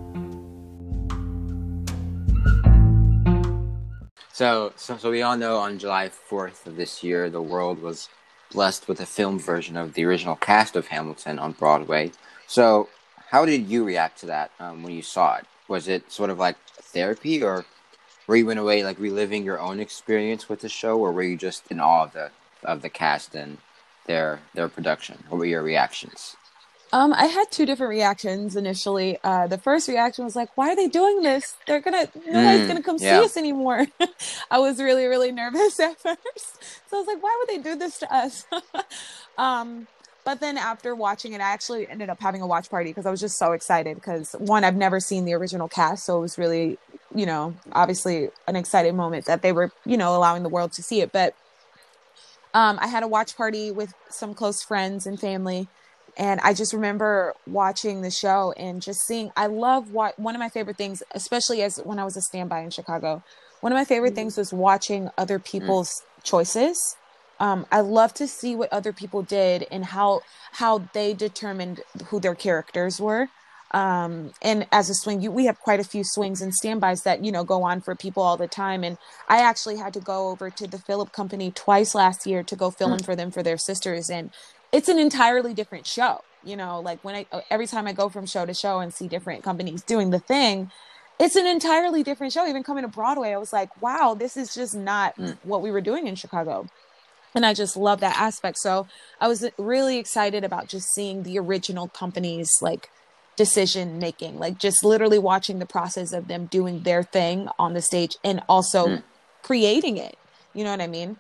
So, so, so we all know on July fourth of this year, the world was blessed with a film version of the original cast of Hamilton on Broadway. So, how did you react to that um, when you saw it? Was it sort of like therapy, or were you in a way like reliving your own experience with the show, or were you just in awe of the of the cast and their their production? What were your reactions? Um, I had two different reactions initially. Uh, the first reaction was like, "Why are they doing this? They're gonna, nobody's Mm, gonna come see yeah. us anymore." I was really, really nervous at first, so I was like, "Why would they do this to us?" um, but then after watching it, I actually ended up having a watch party because I was just so excited. Because one, I've never seen the original cast, so it was really, you know, obviously an exciting moment that they were, you know, allowing the world to see it. But Um, I had a watch party with some close friends and family. And I just remember watching the show and just seeing, I love what, one of my favorite things, especially as when I was a standby in Chicago, one of my favorite mm. things was watching other people's mm. choices. Um, I love to see what other people did and how, how they determined who their characters were. Um, and as a swing, you, we have quite a few swings and standbys that, you know, go on for people all the time. And I actually had to go over to the Philip Company twice last year to go film mm. for them for their sisters. And it's an entirely different show, you know, like when I, every time I go from show to show and see different companies doing the thing, it's an entirely different show. Even coming to Broadway, I was like, wow, this is just not mm. what we were doing in Chicago. And I just love that aspect. So I was really excited about just seeing the original company's like decision making, like just literally watching the process of them doing their thing on the stage and also mm. creating it. You know what I mean?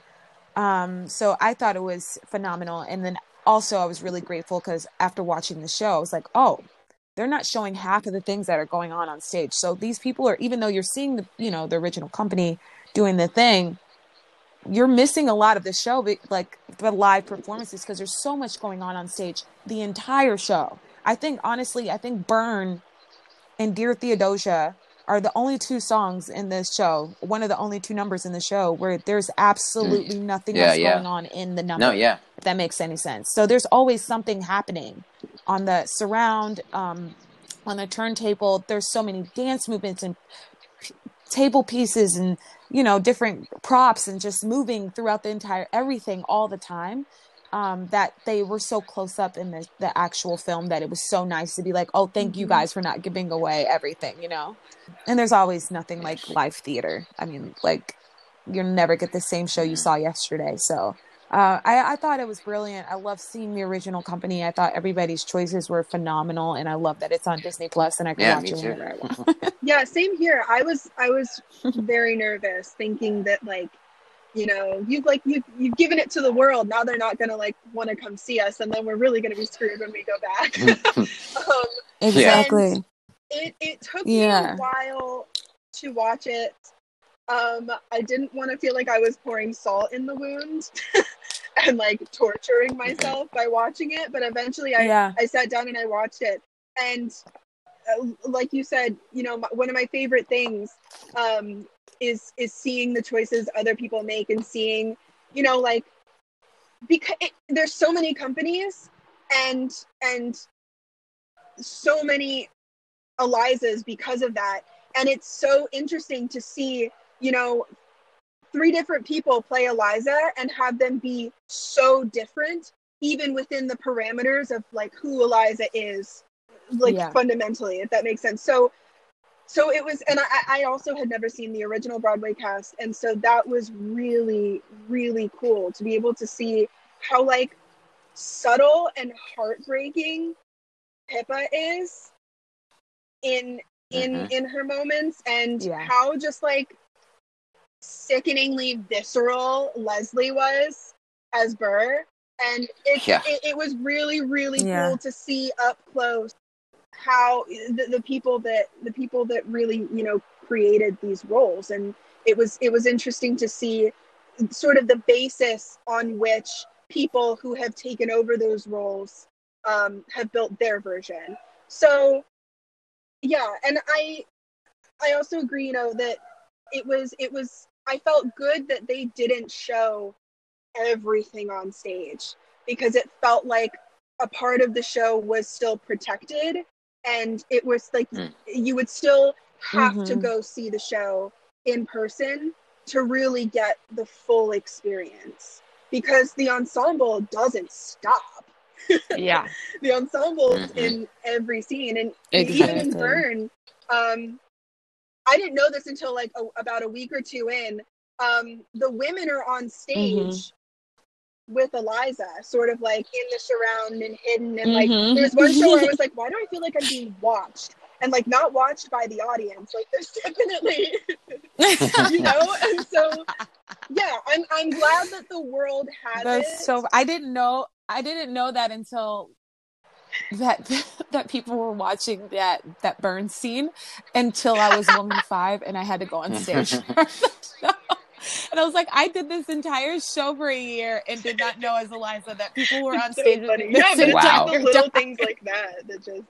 Um, so I thought it was phenomenal. And then also I was really grateful because after watching the show, I was like, oh, they're not showing half of the things that are going on on stage. So these people are, even though you're seeing the, you know, the original company doing the thing, you're missing a lot of the show, but like the live performances, because there's so much going on on stage the entire show. I think, honestly, I think Burn and Dear Theodosia are the only two songs in this show, one of the only two numbers in the show where there's absolutely nothing yeah, else yeah. going on in the number. No, yeah. If that makes any sense. So there's always something happening on the surround, um, on the turntable. There's so many dance movements and p- table pieces and, you know, different props and just moving throughout the entire, everything all the time. Um, that they were so close up in the, the actual film that it was so nice to be like, oh, thank mm-hmm. you guys for not giving away everything, you know? And there's always nothing like live theater. I mean, like, you'll never get the same show you saw yesterday. So uh, I, I thought it was brilliant. I love seeing the original company. I thought everybody's choices were phenomenal. And I love that it's on Disney Plus and I can yeah, watch it whenever I want. Yeah, same here. I was, I was very nervous thinking that, like, you know, you've like you you've given it to the world. Now they're not gonna like want to come see us, and then we're really gonna be screwed when we go back. um, exactly. It it took yeah. me a while to watch it. Um, I didn't want to feel like I was pouring salt in the wound and like torturing myself by watching it. But eventually, I yeah. I sat down and I watched it, and uh, like you said, you know, my, one of my favorite things. Um, is is seeing the choices other people make and seeing, you know, like, because it, there's so many companies and and so many Elizas because of that, and it's so interesting to see, you know, three different people play Eliza and have them be so different even within the parameters of like who Eliza is, like yeah. fundamentally, if that makes sense. So So it was, and I, I also had never seen the original Broadway cast, and so that was really, really cool to be able to see how, like, subtle and heartbreaking Pippa is in in mm-hmm. in her moments, and yeah. how just, like, sickeningly visceral Leslie was as Burr, and it, yeah. it, it was really, really yeah. cool to see up close how the, the people that the people that really, you know, created these roles. And it was it was interesting to see sort of the basis on which people who have taken over those roles um, have built their version. So yeah, and I I also agree, you know, that it was it was I felt good that they didn't show everything on stage, because it felt like a part of the show was still protected. And it was like, mm. you would still have mm-hmm. to go see the show in person to really get the full experience, because the ensemble doesn't stop. Yeah. The ensemble's mm-hmm. in every scene. And exactly. even in Burn, um, I didn't know this until like a, about a week or two in. Um, the women are on stage mm-hmm. with Eliza, sort of like in the surround and hidden, and like mm-hmm. there's one show where I was like, why do I feel like I'm being watched, and like not watched by the audience, like there's definitely you know. And so yeah, I'm I'm glad that the world has That's it. so I didn't know I didn't know that until that that people were watching that that Burn scene until I was woman five and I had to go on stage. And I was like, I did this entire show for a year and did not know, as Eliza, that people were on so stage with funny. me this Yeah, but it's Wow. like the little things like that that just,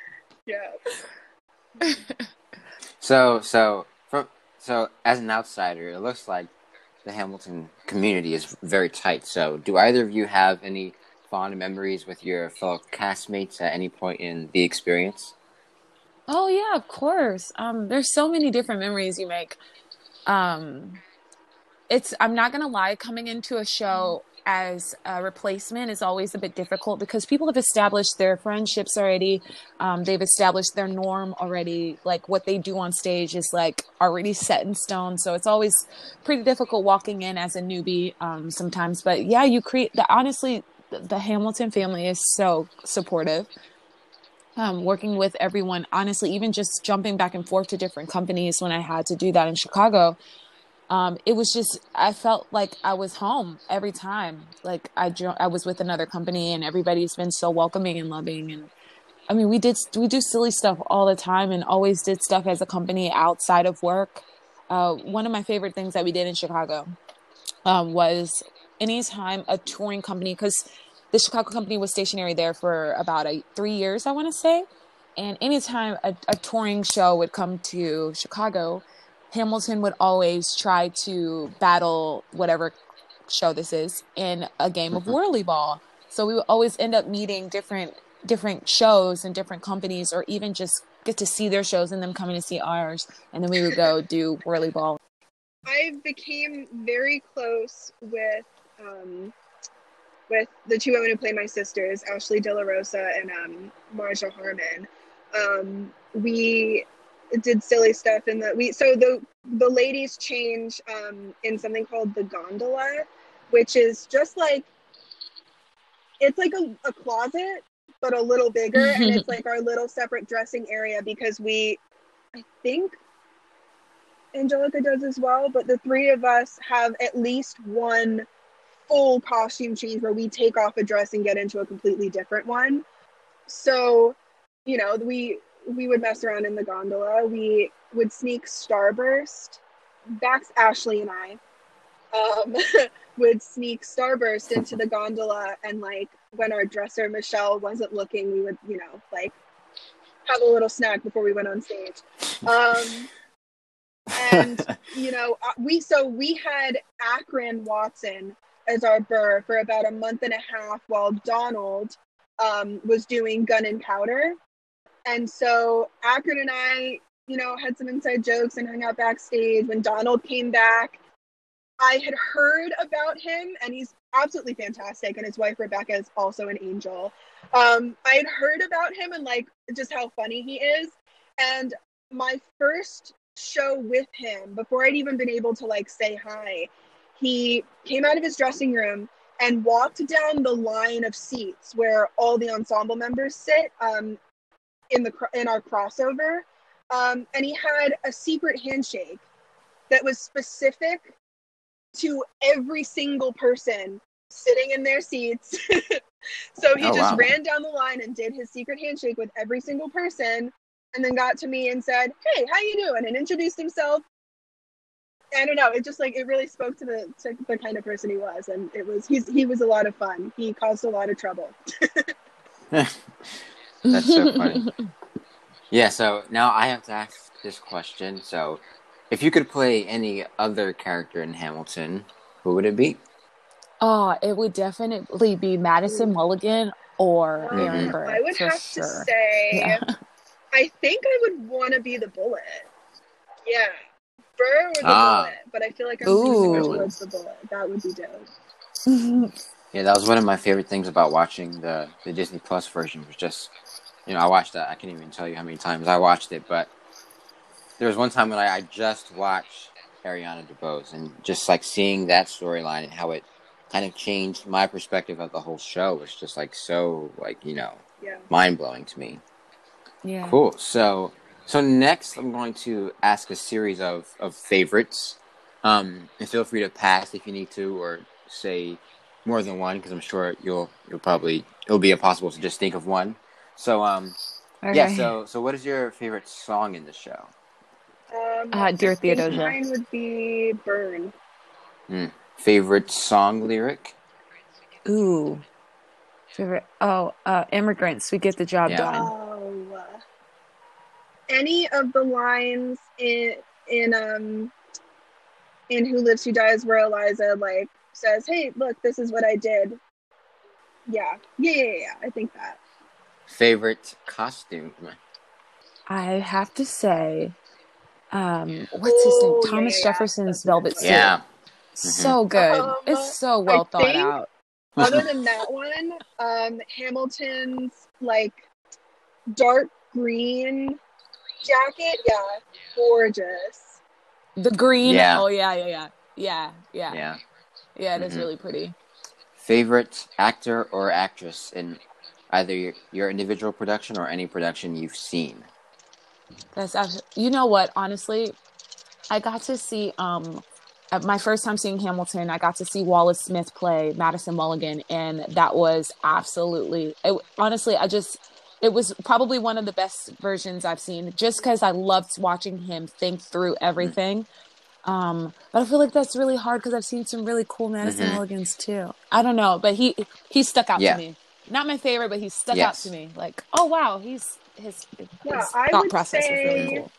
yeah. So, so from so as an outsider, it looks like the Hamilton community is very tight. So, do either of you have any fond memories with your fellow castmates at any point in the experience? Oh yeah, of course. Um, there's so many different memories you make. Um, it's I'm not gonna lie, coming into a show as a replacement is always a bit difficult because people have established their friendships already. Um, they've established their norm already. Like what they do on stage is like already set in stone. So it's always pretty difficult walking in as a newbie um, sometimes. But yeah, you create the honestly, the, the Hamilton family is so supportive. Um, working with everyone, honestly, even just jumping back and forth to different companies when I had to do that in Chicago. Um, it was just, I felt like I was home every time. Like I, jo- I was with another company and everybody's been so welcoming and loving. And I mean, we did, we do silly stuff all the time and always did stuff as a company outside of work. Uh, one of my favorite things that we did in Chicago, um, was anytime a touring company, because the Chicago company was stationary there for about a, three years, I want to say. And anytime a, a touring show would come to Chicago, Hamilton would always try to battle whatever show this is in a game of whirly ball. So we would always end up meeting different different shows and different companies, or even just get to see their shows and them coming to see ours. And then we would go do whirly ball. I became very close with um, with the two women who play my sisters, Ashley De La Rosa and um, Marja Harmon. Um, we did silly stuff in the we so the the ladies change um, in something called the gondola, which is just like it's like a, a closet but a little bigger, and it's like our little separate dressing area because we, I think Angelica does as well, but the three of us have at least one full costume change where we take off a dress and get into a completely different one. So, you know, we we would mess around in the gondola. We would sneak Starburst. That's Ashley and I. Um, would sneak Starburst into the gondola, and like when our dresser Michelle wasn't looking, we would, you know, like have a little snack before we went on stage. Um, and you know, we so we had Akron Watson as our burr for about a month and a half while Donald um, was doing Gun and Powder. And so Akron and I, you know, had some inside jokes and hung out backstage. When Donald came back, I had heard about him, and he's absolutely fantastic. And his wife Rebecca is also an angel. Um, I had heard about him and like just how funny he is. And my first show with him, before I'd even been able to like say hi, he came out of his dressing room and walked down the line of seats where all the ensemble members sit um, in the in our crossover, um, and he had a secret handshake that was specific to every single person sitting in their seats. So he Oh, just wow. ran down the line and did his secret handshake with every single person, and then got to me and said, "Hey, how you doing?" and introduced himself. I don't know. It just like it really spoke to the to the kind of person he was, and it was he's he was a lot of fun. He caused a lot of trouble. That's so funny. Yeah, so now I have to ask this question. So, if you could play any other character in Hamilton, who would it be? Oh, it would definitely be Madison Mulligan or Um, Aaron Mhm. Burr, I would for have sure. to say, Yeah. I think I would want to be the bullet. Yeah, Burr or the Ah. bullet, but I feel like I'm Ooh. leaning towards the bullet. That would be dope. Yeah, that was one of my favorite things about watching the, the Disney Plus version. Was just, you know, I watched that. I can't even tell you how many times I watched it. But there was one time when I, I just watched Ariana DeBose, and just like seeing that storyline and how it kind of changed my perspective of the whole show was just like so like you know Yeah. mind blowing to me. Yeah. Cool. So so next I'm going to ask a series of, of favorites. Um, and feel free to pass if you need to, or say more than one, because I'm sure you'll you'll probably it'll be impossible to just think of one. So um Okay. yeah, so so what is your favorite song in the show? Um, Uh, Dear I think Theodosia. mine would be Burn. Mm. Favorite song lyric? Ooh. Favorite. Oh, uh, Immigrants. We get the job Yeah. done. Oh, any of the lines in in um in Who Lives Who Dies where Eliza like says, "Hey, look, this is what I did." Yeah, yeah, yeah, yeah. I think that. Favorite costume? I have to say, um, what's his name? Oh, yeah, Thomas yeah, yeah. Jefferson's That's a good Velvet one. Suit. Yeah. So good. Um, It's so I well thought think out. other than that one, um, Hamilton's like dark green jacket, yeah, gorgeous. The green. Yeah. Oh yeah, yeah, yeah, yeah, yeah. Yeah. Yeah, it is Mhm. really pretty. Favorite actor or actress in either your, your individual production or any production you've seen? That's actually, you know what? Honestly, I got to see um at my first time seeing Hamilton. I got to see Wallace Smith play Madison Mulligan, and that was absolutely. It, honestly, I just it was probably one of the best versions I've seen, just because I loved watching him think through everything. Um, but I feel like that's really hard because I've seen some really cool Madison Mhm. Mulligans too. I don't know, but he he stuck out Yeah. to me. Not my favorite, but he stuck out Yes. to me. Like, oh wow, he's his Yeah, his I thought would process was really say cool.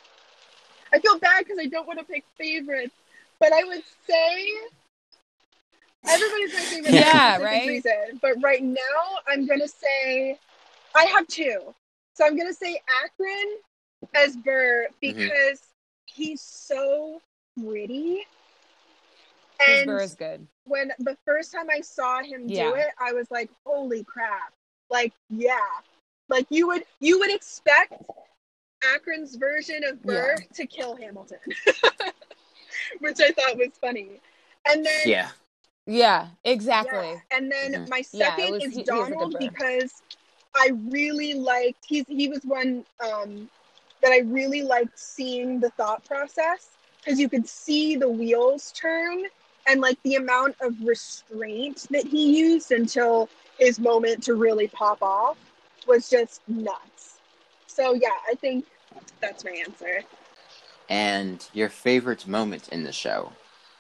I feel bad because I don't want to pick favorites, but I would say everybody's my favorite Yeah, for a specific right? reason. But right now, I'm gonna say I have two. So I'm gonna say Akron as Burr because he's so pretty. His And Burr is good. when the first time I saw him Yeah. do it, I was like, "Holy crap!" Like, yeah, like you would you would expect Akron's version of Burr Yeah. to kill Hamilton, which I thought was funny. And then Yeah. Yeah, exactly. yeah, and then Mhm. my Yeah, it second was- is he- he is a good Donald Burr. because I really liked he's he was one um, that I really liked seeing the thought process because you could see the wheels turn and like the amount of restraint that he used until his moment to really pop off was just nuts. So yeah, I think that's my answer. And your favorite moment in the show?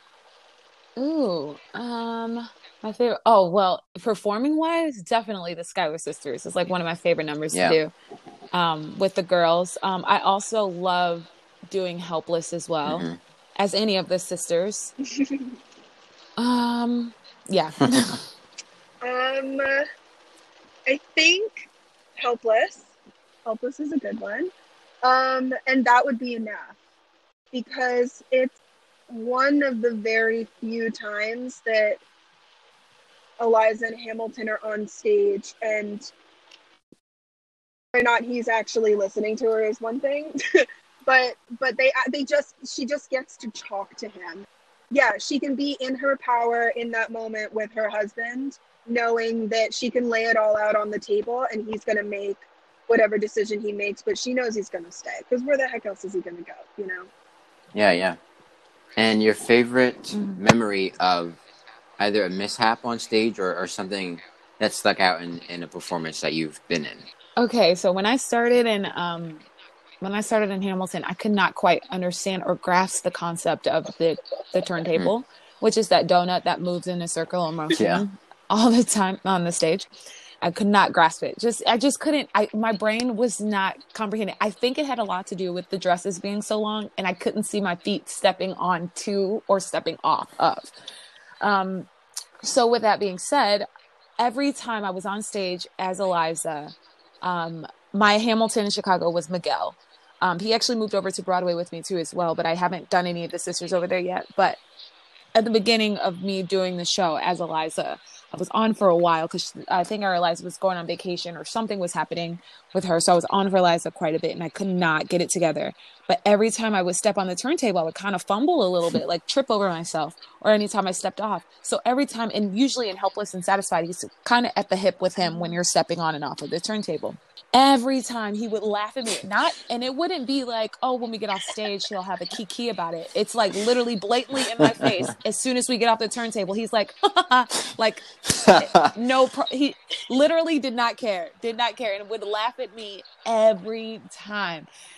Ooh, um, my favorite. Oh well, performing wise, definitely the Schuyler Sisters is like one of my favorite numbers Yeah. to do. Um, with the girls. Um, I also love doing Helpless as well, Mhm. as any of the sisters. Um, yeah. Um, I think Helpless. Helpless is a good one. Um, and that would be enough because it's one of the very few times that Eliza and Hamilton are on stage, and whether or not he's actually listening to her is one thing, but but they they just she just gets to talk to him. Yeah, she can be in her power in that moment with her husband, knowing that she can lay it all out on the table and he's going to make whatever decision he makes, but she knows he's going to stay because where the heck else is he going to go, you know? Yeah, yeah. And your favorite Mhm. memory of either a mishap on stage or, or something that stuck out in, in a performance that you've been in? Okay, so when I started in um when I started in Hamilton, I could not quite understand or grasp the concept of the the turntable, which is that donut that moves in a circle of motion Yeah. all the time on the stage. I could not grasp it. Just I just couldn't. I my brain was not comprehending. I think it had a lot to do with the dresses being so long, and I couldn't see my feet stepping on to or stepping off of. Um, so with that being said, every time I was on stage as Eliza, um, my Hamilton in Chicago was Miguel. Um, he actually moved over to Broadway with me too as well, but I haven't done any of the sisters over there yet. But at the beginning of me doing the show as Eliza, I was on for a while because I think our Eliza was going on vacation or something was happening with her. So I was on for Eliza quite a bit and I could not get it together. But every time I would step on the turntable, I would kind of fumble a little bit, like trip over myself, or anytime I stepped off. So every time, and usually in Helpless and Satisfied, he's kind of at the hip with him when you're stepping on and off of the turntable. Every time he would laugh at me, not, and it wouldn't be like, oh, when we get off stage, he'll have a kiki about it. It's like literally blatantly in my face. As soon as we get off the turntable, he's like, like, no, pro- he literally did not care, did not care, and would laugh at me every time.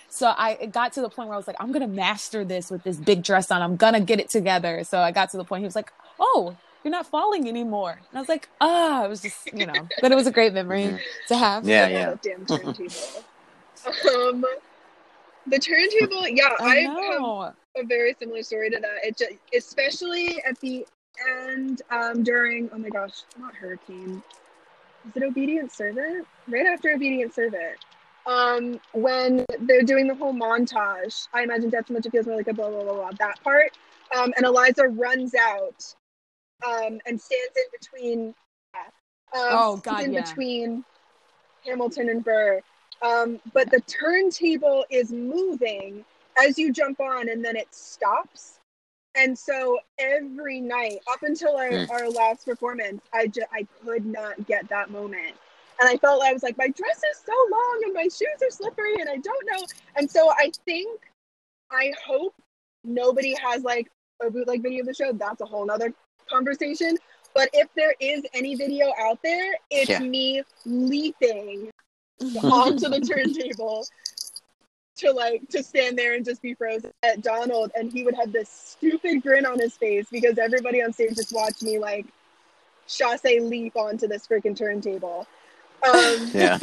So I it got to the point where I was like, I'm going to master this with this big dress on. I'm going to get it together. So I got to the point, he was like, oh, you're not falling anymore. And I was like, ah, it was just, you know, but it was a great memory Mhm. to have. Yeah, Oh, yeah. that damn turntable. um, the turntable, yeah, I I have know. a very similar story to that. It just, especially at the end, um, during, oh my gosh, not Hurricane. Is it Obedient Servant? Right after Obedient Servant. Um, when they're doing the whole montage, I imagine Death so much it feels more like a blah, blah, blah, blah, that part. Um, and Eliza runs out, um, and stands in between, um, Oh, stands God, in yeah. between Hamilton and Burr. Um, but the turntable is moving as you jump on, and then it stops. And so every night, up until our, Mm. our last performance, I just I could not get that moment. And I felt I was like, my dress is so long and my shoes are slippery and I don't know. And so I think, I hope nobody has like a bootleg video of the show. That's a whole nother conversation. But if there is any video out there, it's Yeah. me leaping onto the turntable to like to stand there and just be frozen at Donald, and he would have this stupid grin on his face because everybody on stage just watched me like chasse leap onto this freaking turntable. Um, Yeah.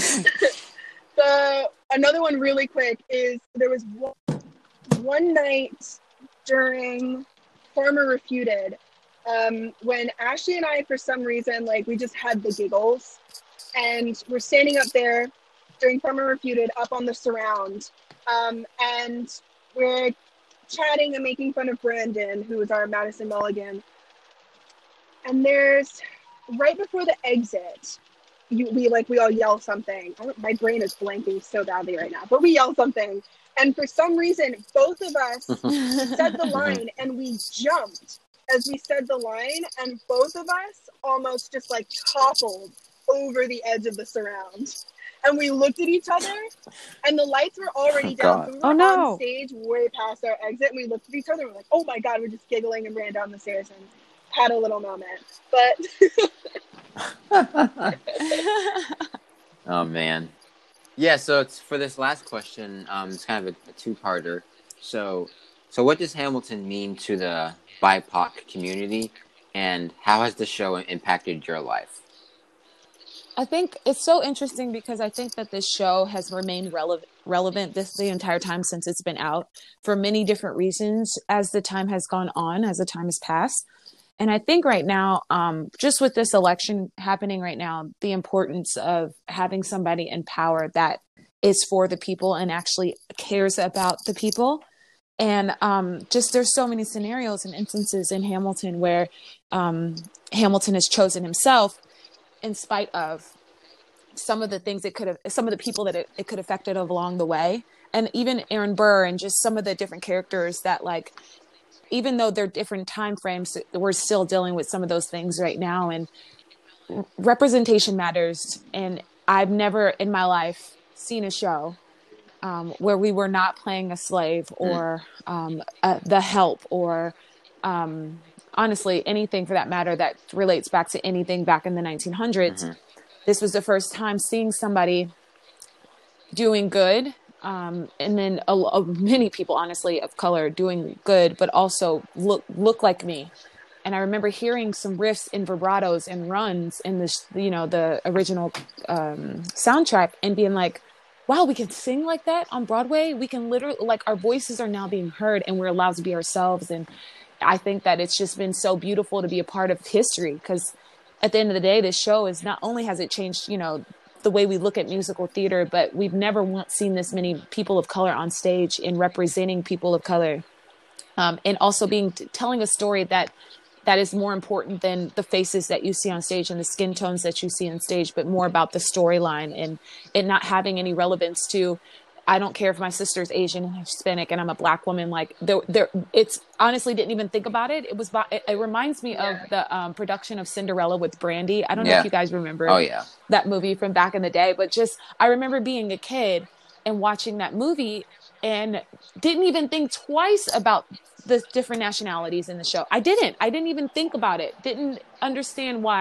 the another one really quick is there was one, one night during Farmer Refuted, um, when Ashley and I, for some reason, like we just had the giggles, and we're standing up there during Farmer Refuted up on the surround, um, and we're chatting and making fun of Brandon, who is our Madison Mulligan. And there's, right before the exit, you, we like we all yell something. I don't, my brain is blanking so badly right now, but we yell something, and for some reason, both of us said the line, and we jumped as we said the line, and both of us almost just like toppled over the edge of the surround. And we looked at each other, and the lights were already Oh, down. God. So we were Oh, no. on stage way past our exit, and we looked at each other, and we're like, oh my God, we're just giggling and ran down the stairs and had a little moment. But Oh man. Yeah, so it's for this last question, um, it's kind of a, a two-parter. So, so what does Hamilton mean to the B I P O C community, and how has the show impacted your life? I think it's so interesting because I think that this show has remained relevant relevant this the entire time since it's been out for many different reasons as the time has gone on, as the time has passed. And I think right now, um, just with this election happening right now, the importance of having somebody in power that is for the people and actually cares about the people. And um, just there's so many scenarios and instances in Hamilton where um, Hamilton has chosen himself in spite of some of the things it could have, some of the people that it, it could have affected along the way. And even Aaron Burr and just some of the different characters that, like, even though they're different time frames, we're still dealing with some of those things right now. And representation matters. And I've never in my life seen a show um, where we were not playing a slave or um, uh, the help or um, honestly, anything for that matter that relates back to anything back in the nineteen hundreds. Mm-hmm. This was the first time seeing somebody doing good. Um, and then a, a, many people, honestly, of color doing good, but also look, look like me. And I remember hearing some riffs and vibratos and runs in this, you know, the original um, soundtrack and being like, wow, we can sing like that on Broadway. We can literally, like, our voices are now being heard and we're allowed to be ourselves. And I think that it's just been so beautiful to be a part of history, because at the end of the day, this show is not only has it changed, you know, the way we look at musical theater, but we've never once seen this many people of color on stage and representing people of color. Um, and also being telling a story that that is more important than the faces that you see on stage and the skin tones that you see on stage, but more about the storyline and it not having any relevance to, I don't care if my sister's Asian and Hispanic and I'm a black woman. Like there, there, it's honestly didn't even think about it. It was, it, it reminds me Yeah. of the um, production of Cinderella with Brandy. I don't know Yeah. if you guys remember Oh yeah. that movie from back in the day, but just, I remember being a kid and watching that movie and didn't even think twice about the different nationalities in the show. I didn't, I didn't even think about it. Didn't understand why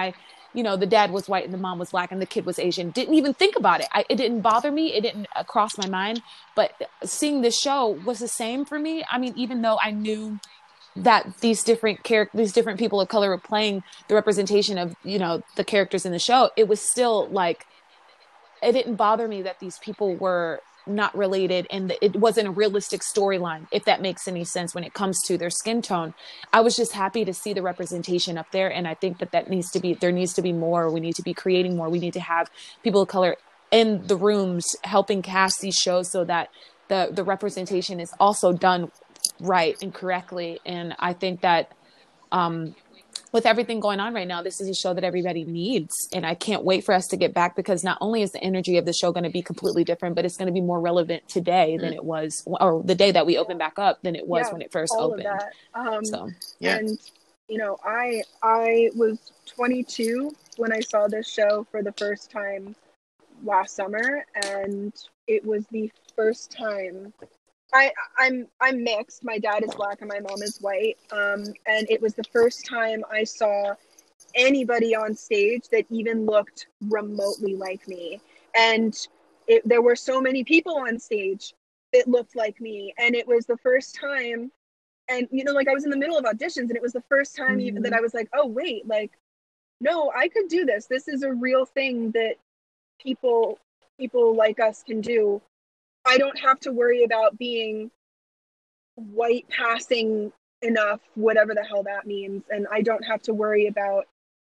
you know, the dad was white and the mom was black and the kid was Asian. Didn't even think about it. I, it didn't bother me. It didn't uh, cross my mind. But seeing this show was the same for me. I mean, even though I knew that these different characters, these different people of color were playing the representation of, you know, the characters in the show, it was still like, it didn't bother me that these people were not related and it wasn't a realistic storyline, if that makes any sense when it comes to their skin tone. I was just happy to see the representation up there. And I think that that needs to be, there needs to be more. We need to be creating more. We need to have people of color in the rooms helping cast these shows so that the, the representation is also done right and correctly. And I think that, um, with everything going on right now, this is a show that everybody needs. And I can't wait for us to get back, because not only is the energy of the show going to be completely different, but it's going to be more relevant today mm. than it was, or the day that we open back up than it was yeah, when it first all opened. Of that. Um, so, yeah. And, you know, I, I was twenty-two when I saw this show for the first time last summer. And it was the first time I, I'm I'm mixed. My dad is black and my mom is white. Um, and it was the first time I saw anybody on stage that even looked remotely like me. And it, there were so many people on stage that looked like me. And it was the first time, and you know, like I was in the middle of auditions, and it was the first time mm-hmm. even that I was like, oh wait, like, no, I could do this. This is a real thing that people people like us can do. I don't have to worry about being white passing enough, whatever the hell that means. And I don't have to worry about,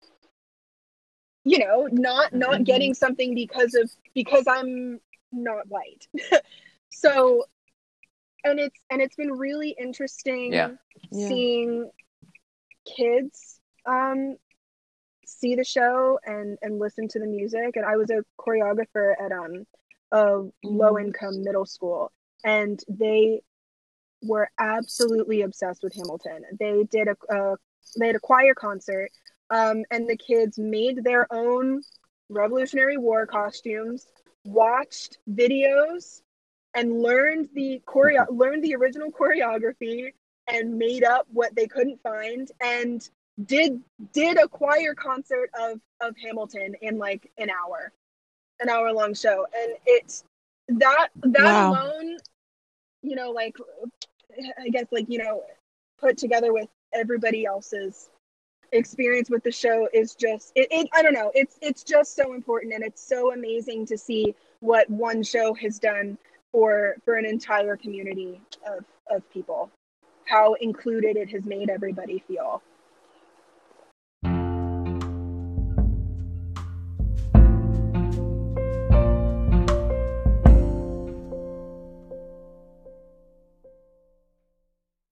you know, not, not mm-hmm. getting something because of, because I'm not white. So, and it's, and it's been really interesting yeah. seeing yeah. kids, um, see the show and, and listen to the music. And I was a choreographer at, um, a low-income middle school, and they were absolutely obsessed with Hamilton. They did a, a they had a choir concert, um, and the kids made their own Revolutionary War costumes, watched videos, and learned the choreo learned the original choreography, and made up what they couldn't find, and did did a choir concert of of Hamilton in like an hour. An hour long show. And it's that that wow. alone, you know, like I guess like, you know, put together with everybody else's experience with the show is just it, it I don't know, it's it's just so important, and it's so amazing to see what one show has done for for an entire community of of people, how included it has made everybody feel.